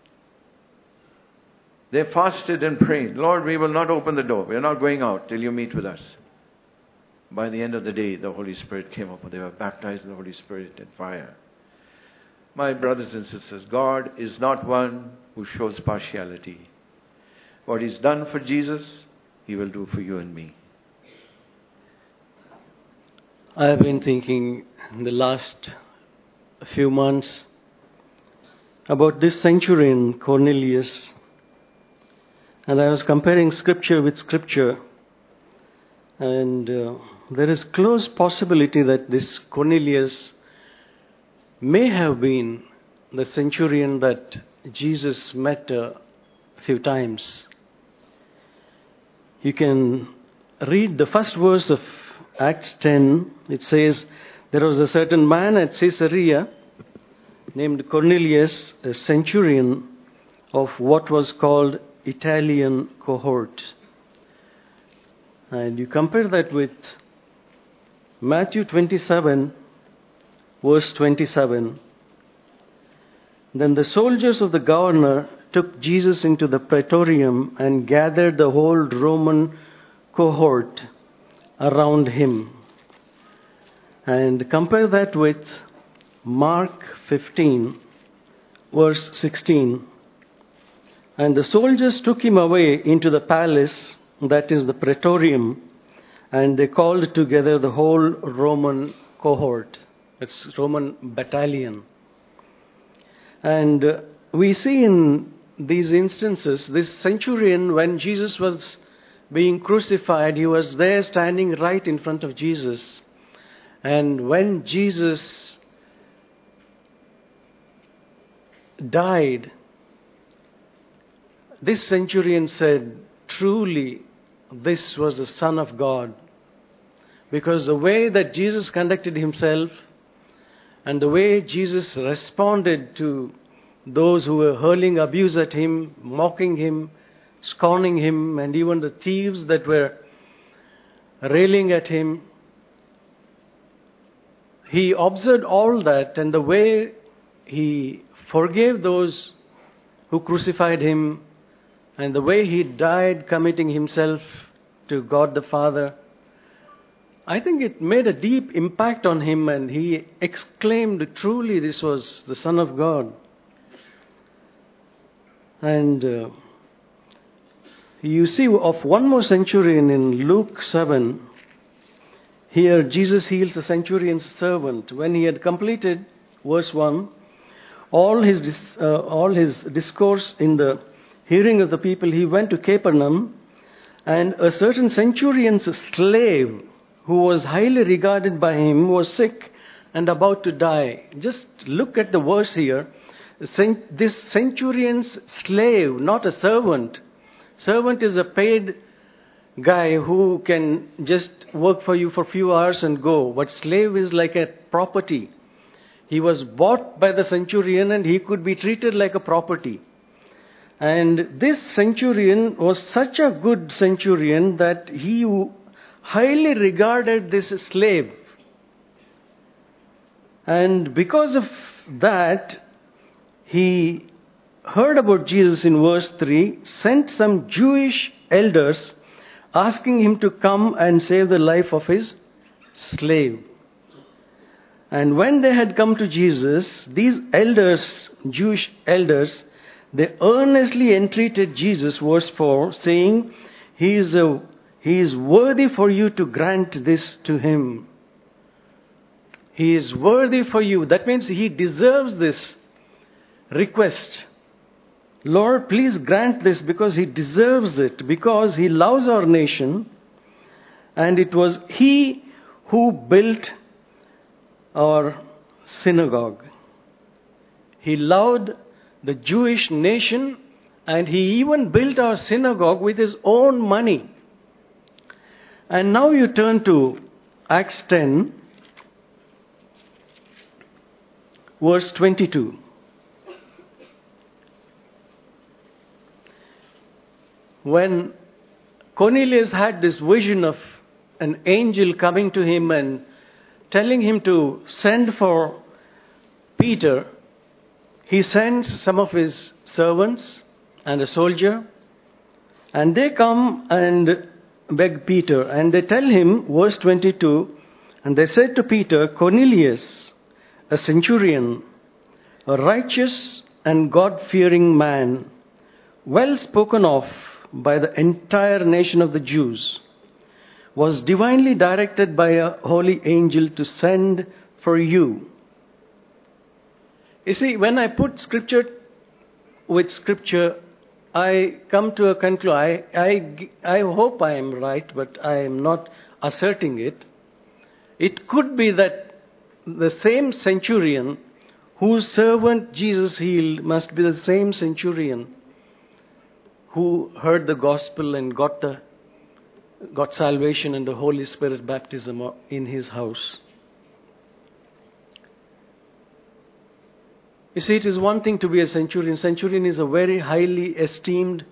They fasted and prayed, Lord, we will not open the door. We are not going out till you meet with us. By the end of the day, the Holy Spirit came up and they were baptized in the Holy Spirit and fire. My brothers and sisters, God is not one who shows partiality. What He's done for Jesus, He will do for you and me. I have been thinking in the last few months about this centurion, Cornelius. And I was comparing scripture with scripture. And uh, there is close possibility that this Cornelius may have been the centurion that Jesus met a few times. You can read the first verse of Acts ten. It says, there was a certain man at Caesarea named Cornelius, a centurion of what was called Italian cohort. And you compare that with Matthew twenty-seven, verse twenty-seven. Then the soldiers of the governor took Jesus into the praetorium and gathered the whole Roman cohort around him. And compare that with Mark fifteen, verse sixteen. And the soldiers took him away into the palace, that is the praetorium, and they called together the whole Roman cohort. It's Roman battalion. And uh, we see in these instances, this centurion, when Jesus was being crucified, he was there standing right in front of Jesus. And when Jesus died, this centurion said, truly, this was the Son of God. Because the way that Jesus conducted himself and the way Jesus responded to those who were hurling abuse at him, mocking him, scorning him, and even the thieves that were railing at him, he observed all that, and the way he forgave those who crucified him, and the way he died committing himself to God the Father, I think it made a deep impact on him, and he exclaimed, truly this was the Son of God. And uh, you see of one more centurion in Luke seven. Here Jesus heals the centurion's servant. When he had completed, verse one, all his, dis- uh, all his discourse in the hearing of the people, he went to Capernaum, and a certain centurion's slave, who was highly regarded by him, was sick and about to die. Just look at the verse here. This centurion's slave, not a servant. Servant is a paid guy who can just work for you for a few hours and go. But slave is like a property. He was bought by the centurion and he could be treated like a property. And this centurion was such a good centurion that he highly regarded this slave. And because of that, he heard about Jesus in verse three, sent some Jewish elders asking him to come and save the life of his slave. And when they had come to Jesus, these elders, Jewish elders, they earnestly entreated Jesus, verse four, saying, He is, a, he is worthy for you to grant this to him. He is worthy for you. That means he deserves this request. Lord, please grant this because he deserves it, because he loves our nation. And it was he who built our synagogue. He loved the Jewish nation, and he even built our synagogue with his own money. And now you turn to Acts ten, verse twenty-two. When Cornelius had this vision of an angel coming to him and telling him to send for Peter, he sends some of his servants and a soldier, and they come and beg Peter, and they tell him, verse twenty-two, and they said to Peter, Cornelius, a centurion, a righteous and God-fearing man, well spoken of by the entire nation of the Jews, was divinely directed by a holy angel to send for you. You see, when I put scripture with scripture, I come to a conclusion. I, I, I hope I am right, but I am not asserting it. It could be that the same centurion whose servant Jesus healed must be the same centurion who heard the gospel and got the got salvation and the Holy Spirit baptism in his house. You see, it is one thing to be a centurion. Centurion is a very highly esteemed.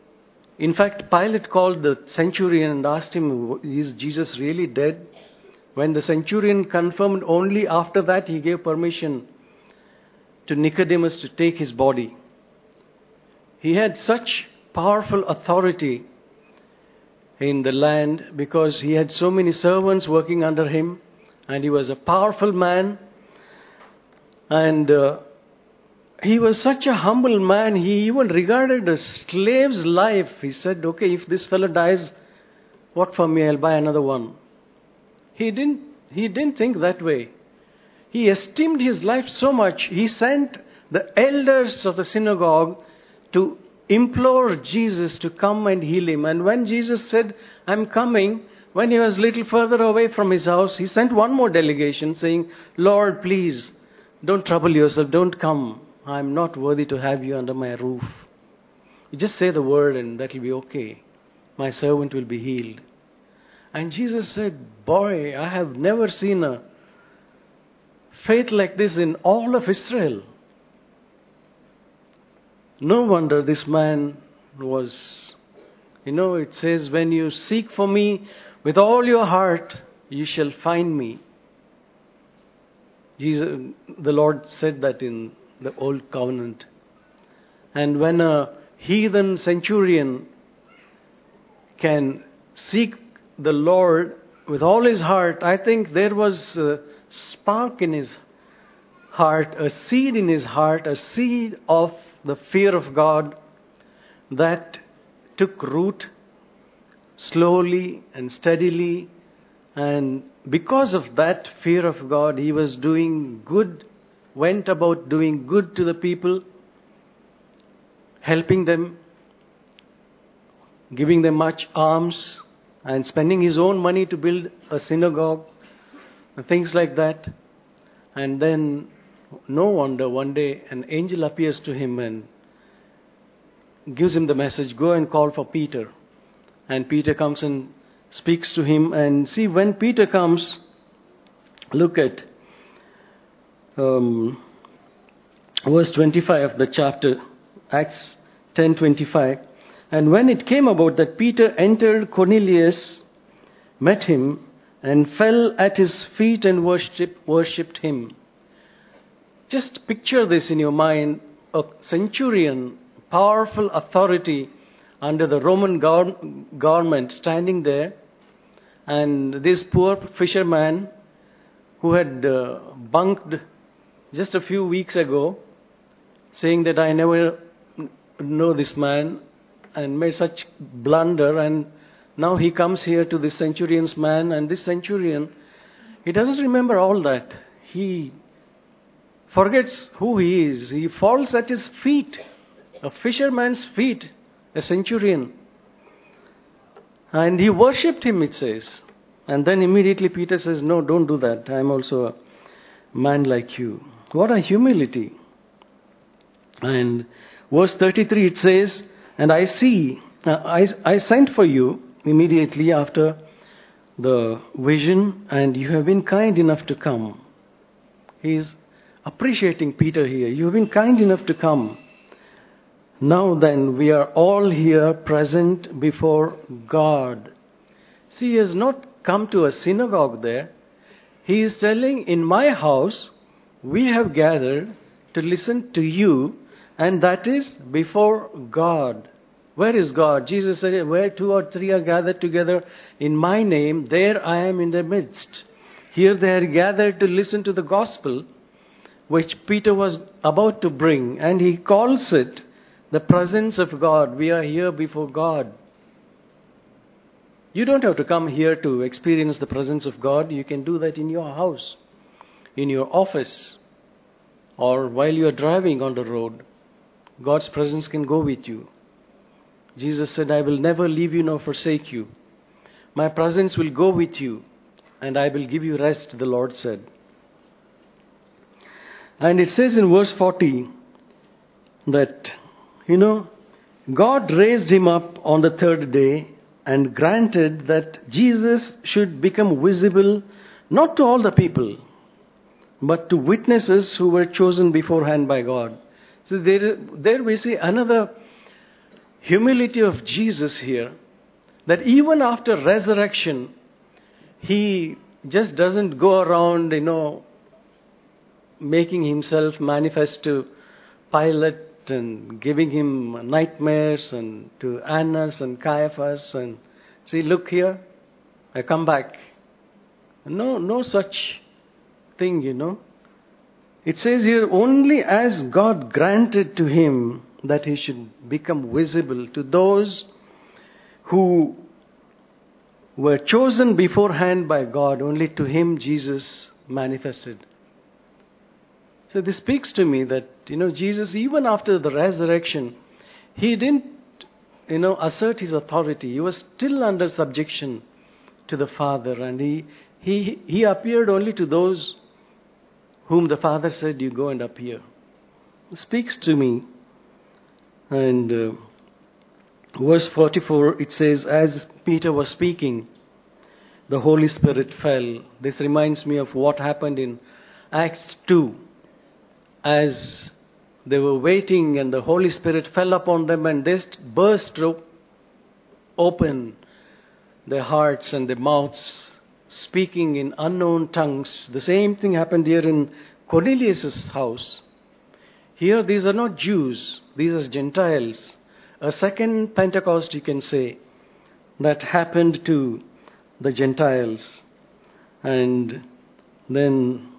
In fact, Pilate called the centurion and asked him, is Jesus really dead? When the centurion confirmed, only after that he gave permission to Nicodemus to take his body. He had such powerful authority in the land because he had so many servants working under him, and he was a powerful man. And uh, he was such a humble man, he even regarded a slave's life. He said, okay, if this fellow dies, what for me? I'll buy another one. He didn't, he didn't think that way. He esteemed his life so much, he sent the elders of the synagogue to implore Jesus to come and heal him. And when Jesus said, I'm coming, when he was a little further away from his house, he sent one more delegation saying, Lord, please, don't trouble yourself, don't come. I'm not worthy to have you under my roof. You just say the word and that will be okay. My servant will be healed. And Jesus said, boy, I have never seen a faith like this in all of Israel. No wonder this man was, you know, it says, when you seek for me with all your heart, you shall find me. Jesus, the Lord said that in the Old Covenant. And when a heathen centurion can seek the Lord with all his heart, I think there was a spark in his heart, a seed in his heart, a seed of the fear of God that took root slowly and steadily. And because of that fear of God, he was doing good, went about doing good to the people, helping them, giving them much alms, and spending his own money to build a synagogue, and things like that. And then, no wonder, one day an angel appears to him and gives him the message, go and call for Peter. And Peter comes and speaks to him. And see, when Peter comes, look at um, verse twenty-five of the chapter, Acts ten twenty-five. And when it came about that Peter entered, Cornelius met him and fell at his feet and worshipped, worshipped him. Just picture this in your mind, a centurion, powerful authority under the Roman government standing there, and this poor fisherman who had uh, bunked just a few weeks ago, saying that I never know this man, and made such blunder, and now he comes here to this centurion's man, and this centurion, he doesn't remember all that. He forgets who he is. He falls at his feet, a fisherman's feet, a centurion. And he worshipped him, it says. And then immediately Peter says, no, don't do that. I'm also a man like you. What a humility. And verse thirty-three, it says, and I see, uh, I, I sent for you immediately after the vision, and you have been kind enough to come. He's appreciating Peter here. You have been kind enough to come. Now then, we are all here present before God. See, he has not come to a synagogue there. He is telling, in my house, we have gathered to listen to you, and that is before God. Where is God? Jesus said, where two or three are gathered together in my name, there I am in their midst. Here they are gathered to listen to the gospel, which Peter was about to bring, and he calls it the presence of God. We are here before God. You don't have to come here to experience the presence of God. You can do that in your house, in your office, or while you are driving on the road. God's presence can go with you. Jesus said, I will never leave you nor forsake you. My presence will go with you, and I will give you rest, the Lord said. And it says in verse forty that, you know, God raised him up on the third day and granted that Jesus should become visible not to all the people, but to witnesses who were chosen beforehand by God. So there, there we see another humility of Jesus here, that even after resurrection, he just doesn't go around, you know, making himself manifest to Pilate and giving him nightmares, and to Annas and Caiaphas, and see, look here, I come back. No, no such thing, you know. It says here, only as God granted to him that he should become visible to those who were chosen beforehand by God, only to him Jesus manifested. So this speaks to me that, you know, Jesus, even after the resurrection, he didn't, you know, assert his authority. He was still under subjection to the Father, and he he he appeared only to those whom the Father said, you go and appear. It speaks to me. And uh, verse forty-four, it says, as Peter was speaking, the Holy Spirit fell. This reminds me of what happened in Acts two. As they were waiting and the Holy Spirit fell upon them, and they burst open their hearts and their mouths, speaking in unknown tongues. The same thing happened here in Cornelius' house. Here these are not Jews, these are Gentiles. A second Pentecost, you can say, that happened to the Gentiles. And then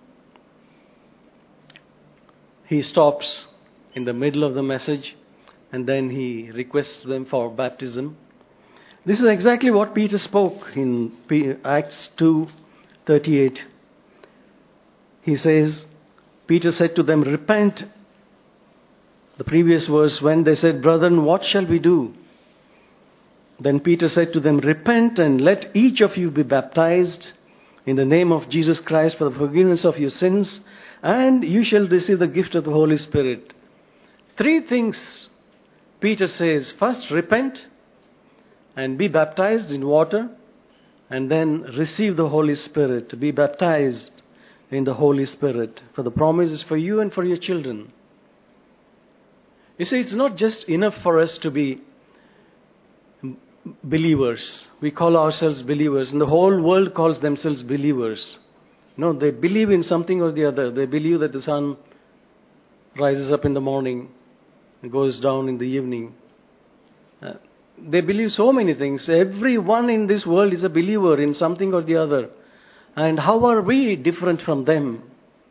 he stops in the middle of the message, and then he requests them for baptism. This is exactly what Peter spoke in Acts two thirty-eight. He says, Peter said to them, repent. The previous verse, when they said, brethren, what shall we do? Then Peter said to them, repent and let each of you be baptized in the name of Jesus Christ for the forgiveness of your sins, and you shall receive the gift of the Holy Spirit. Three things Peter says. First, repent and be baptized in water, and then receive the Holy Spirit. Be baptized in the Holy Spirit. For the promise is for you and for your children. You see, it's not just enough for us to be believers. We call ourselves believers, and the whole world calls themselves believers. No, they believe in something or the other. They believe that the sun rises up in the morning and goes down in the evening. Uh, they believe so many things. Everyone in this world is a believer in something or the other. And how are we different from them?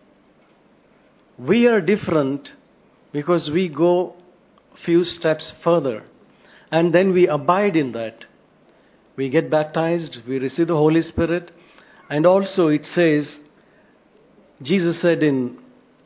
We are different because we go few steps further, and then we abide in that. We get baptized, we receive the Holy Spirit, and also it says, Jesus said in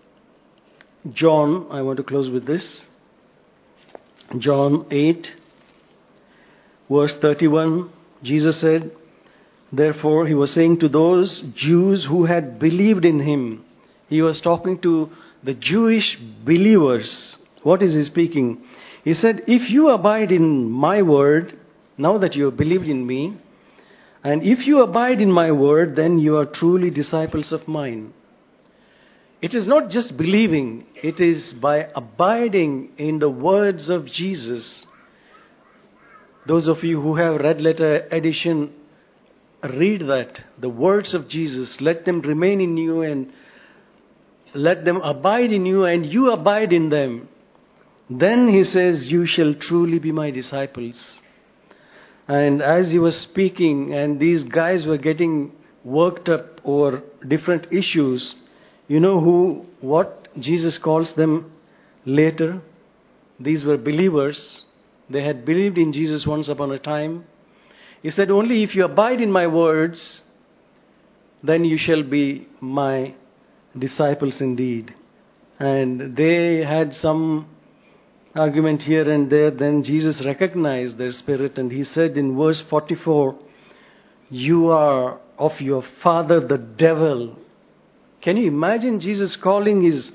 John, I want to close with this, John eight, verse thirty-one, Jesus said, therefore he was saying to those Jews who had believed in him, he was talking to the Jewish believers. What is he speaking? He said, if you abide in my word, now that you have believed in me, and if you abide in my word, then you are truly disciples of mine. It is not just believing, it is by abiding in the words of Jesus. Those of you who have red letter edition, read that. The words of Jesus, let them remain in you and let them abide in you and you abide in them. Then he says, you shall truly be my disciples. And as he was speaking and these guys were getting worked up over different issues, you know who, what Jesus calls them later? These were believers. They had believed in Jesus once upon a time. He said, only if you abide in my words, then you shall be my disciples indeed. And they had some argument here and there. Then Jesus recognized their spirit, and he said in verse forty-four, you are of your father the devil. Can you imagine Jesus calling his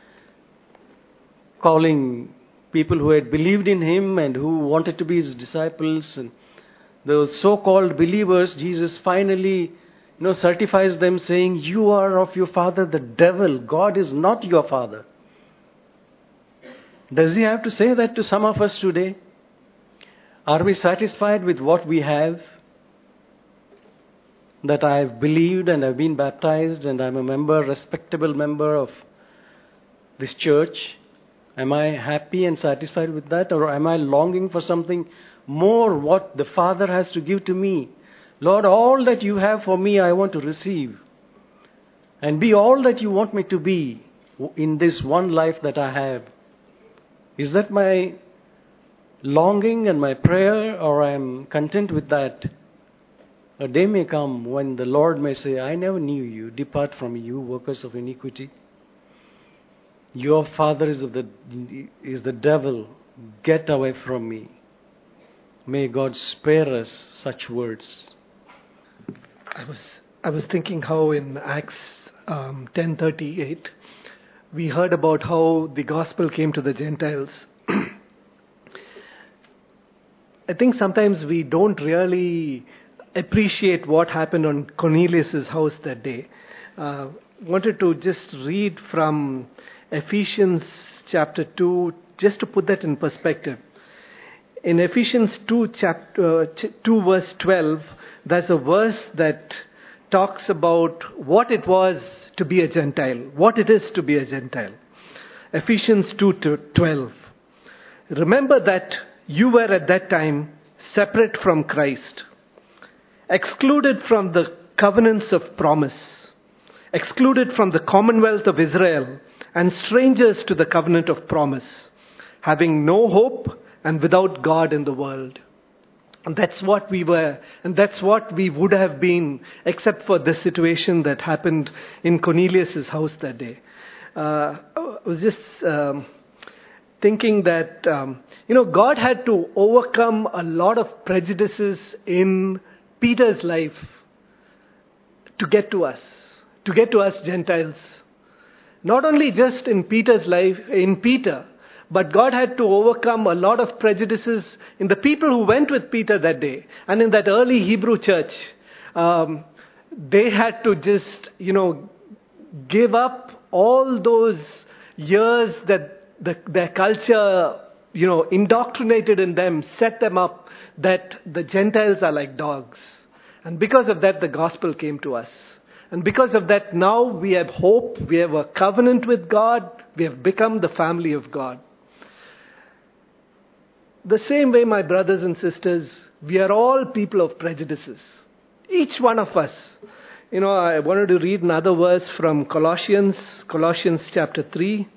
calling people who had believed in him and who wanted to be his disciples, and those so-called believers, Jesus finally, you know, certifies them saying, you are of your father the devil. God is not your father. Does he have to say that to some of us today? Are we satisfied with what we have? that I've believed and I've been baptized and I'm a member, respectable member of this church? Am I happy and satisfied with that? Or am I longing for something more, what the Father has to give to me? Lord, all that you have for me, I want to receive. And be all that you want me to be in this one life that I have. Is that my longing and my prayer, or I am content with that? A day may come when the Lord may say, I never knew you. Depart from me, you workers of iniquity. Your father is of the is the devil. Get away from me. May God spare us such words. I was I was thinking how in Acts um, ten thirty-eight we heard about how the gospel came to the Gentiles. I think sometimes we don't really appreciate what happened on Cornelius' house that day. Uh, wanted to just read from Ephesians chapter two, just to put that in perspective. In Ephesians two, chapter, two verse twelve, there's a verse that talks about what it was to be a Gentile, what it is to be a Gentile. Ephesians two twelve. Remember that you were at that time separate from Christ, excluded from the covenants of promise, excluded from the commonwealth of Israel, and strangers to the covenant of promise, having no hope and without God in the world. And that's what we were, and that's what we would have been, except for this situation that happened in Cornelius' house that day. Uh, I was just um, thinking that, um, you know, God had to overcome a lot of prejudices in Peter's life to get to us, to get to us Gentiles. Not only just in Peter's life, in Peter, but God had to overcome a lot of prejudices in the people who went with Peter that day. And in that early Hebrew church, um, they had to just, you know, give up all those years that the, their culture, you know, indoctrinated in them, set them up that the Gentiles are like dogs. And because of that, the gospel came to us. And because of that, now we have hope, we have a covenant with God, we have become the family of God. The same way, my brothers and sisters, we are all people of prejudices. Each one of us. You know, I wanted to read another verse from Colossians, Colossians chapter three,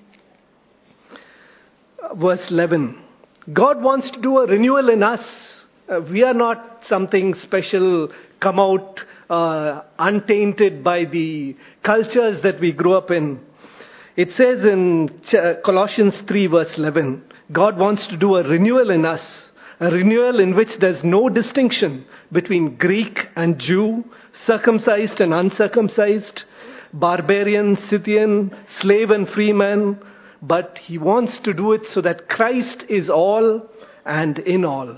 verse eleven. God wants to do a renewal in us. Uh, we are not something special, come out uh, untainted by the cultures that we grew up in. It says in Ch- Colossians three verse eleven, God wants to do a renewal in us, a renewal in which there's no distinction between Greek and Jew, circumcised and uncircumcised, barbarian, Scythian, slave and free man, but he wants to do it so that Christ is all and in all.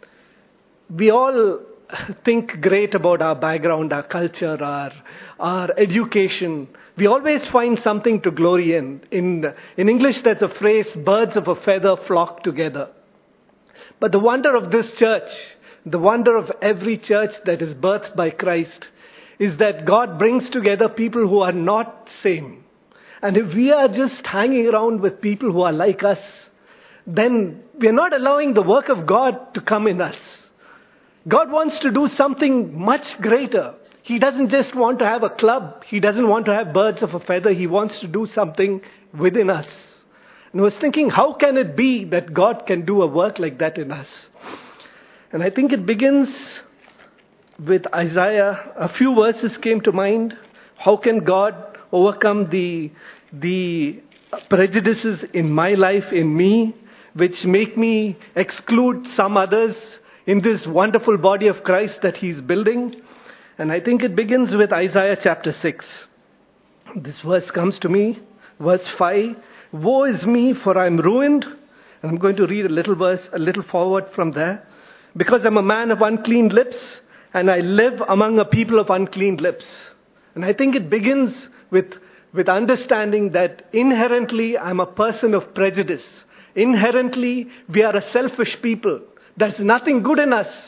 We all think great about our background, our culture, our, our education. We always find something to glory in. In, in English, there's a phrase, birds of a feather flock together. But the wonder of this church, the wonder of every church that is birthed by Christ, is that God brings together people who are not same. And if we are just hanging around with people who are like us, then we are not allowing the work of God to come in us. God wants to do something much greater. He doesn't just want to have a club. He doesn't want to have birds of a feather. He wants to do something within us. And I was thinking, how can it be that God can do a work like that in us? And I think it begins with Isaiah. A few verses came to mind. How can God overcome the, the prejudices in my life, in me, which make me exclude some others in this wonderful body of Christ that He's building? And I think it begins with Isaiah chapter six. This verse comes to me, verse five. Woe is me, for I am ruined. And I'm going to read a little verse, a little forward from there. Because I'm a man of unclean lips, and I live among a people of unclean lips. And I think it begins with, with understanding that inherently I'm a person of prejudice. Inherently, we are a selfish people. There's nothing good in us.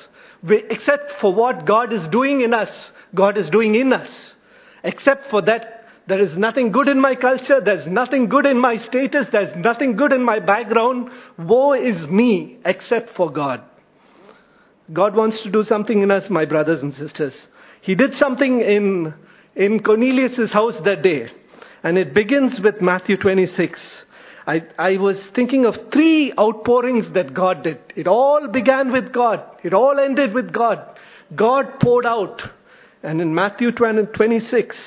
We, except for what God is doing in us, God is doing in us. Except for that, there is nothing good in my culture, there's nothing good in my status, there's nothing good in my background. Woe is me, except for God. God wants to do something in us, my brothers and sisters. He did something in, in Cornelius' house that day. And it begins with Matthew twenty-six. I, I was thinking of three outpourings that God did. It all began with God. It all ended with God. God poured out. And in Matthew twenty-six,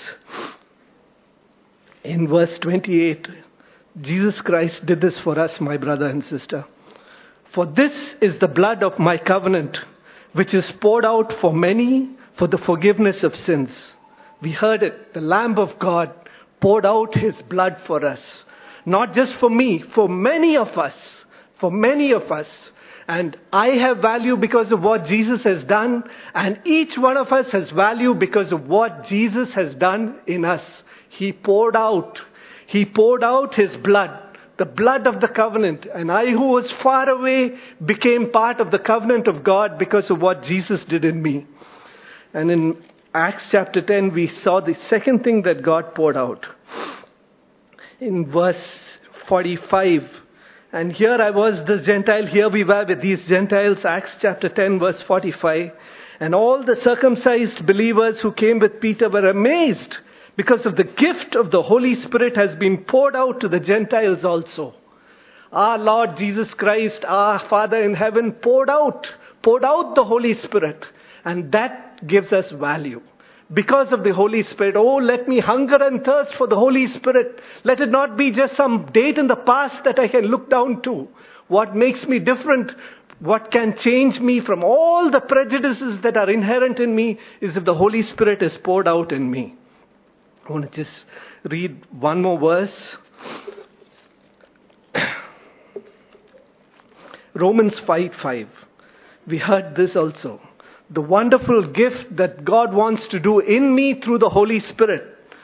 in verse twenty-eight, Jesus Christ did this for us, my brother and sister. For this is the blood of my covenant, which is poured out for many for the forgiveness of sins. We heard it. The Lamb of God poured out his blood for us. Not just for me, for many of us. For many of us. And I have value because of what Jesus has done. And each one of us has value because of what Jesus has done in us. He poured out. He poured out his blood. The blood of the covenant. And I who was far away became part of the covenant of God because of what Jesus did in me. And in Acts chapter ten, we saw the second thing that God poured out. In verse forty-five. And here I was the Gentile. Here we were with these Gentiles. Acts chapter ten, verse forty-five. And all the circumcised believers who came with Peter were amazed, because of the gift of the Holy Spirit has been poured out to the Gentiles also. Our Lord Jesus Christ, our Father in heaven, poured out, poured out the Holy Spirit. And that gives us value. Because of the Holy Spirit, oh, let me hunger and thirst for the Holy Spirit. Let it not be just some date in the past that I can look down to. What makes me different, what can change me from all the prejudices that are inherent in me, is if the Holy Spirit is poured out in me. I want to just read one more verse. Romans five five. We heard this also. The wonderful gift that God wants to do in me through the Holy Spirit.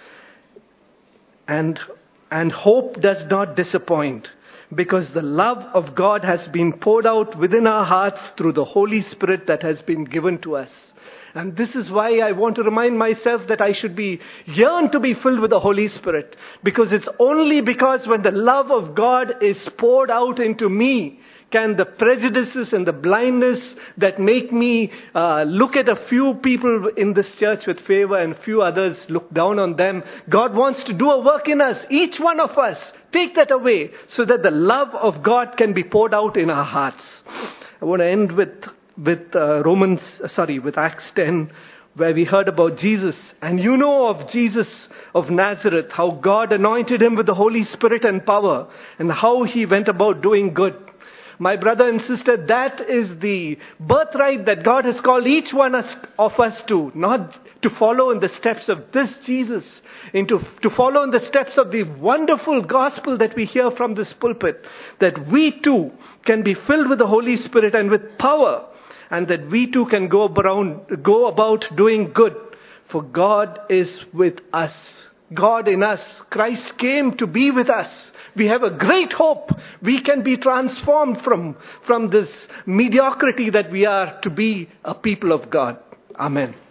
And, and hope does not disappoint, because the love of God has been poured out within our hearts through the Holy Spirit that has been given to us. And this is why I want to remind myself that I should be yearn to be filled with the Holy Spirit. Because it's only because when the love of God is poured out into me, can the prejudices and the blindness that make me uh, look at a few people in this church with favor and few others look down on them. God wants to do a work in us, each one of us. Take that away so that the love of God can be poured out in our hearts. I want to end with with uh, Romans, sorry, with Acts ten, where we heard about Jesus. And you know of Jesus of Nazareth, how God anointed him with the Holy Spirit and power, and how he went about doing good. My brother and sister, that is the birthright that God has called each one of us to. Not to follow in the steps of this Jesus, into, to follow in the steps of the wonderful gospel that we hear from this pulpit. That we too can be filled with the Holy Spirit and with power. And that we too can go around, go about doing good. For God is with us. God in us. Christ came to be with us. We have a great hope. We can be transformed from, from this mediocrity that we are to be a people of God. Amen.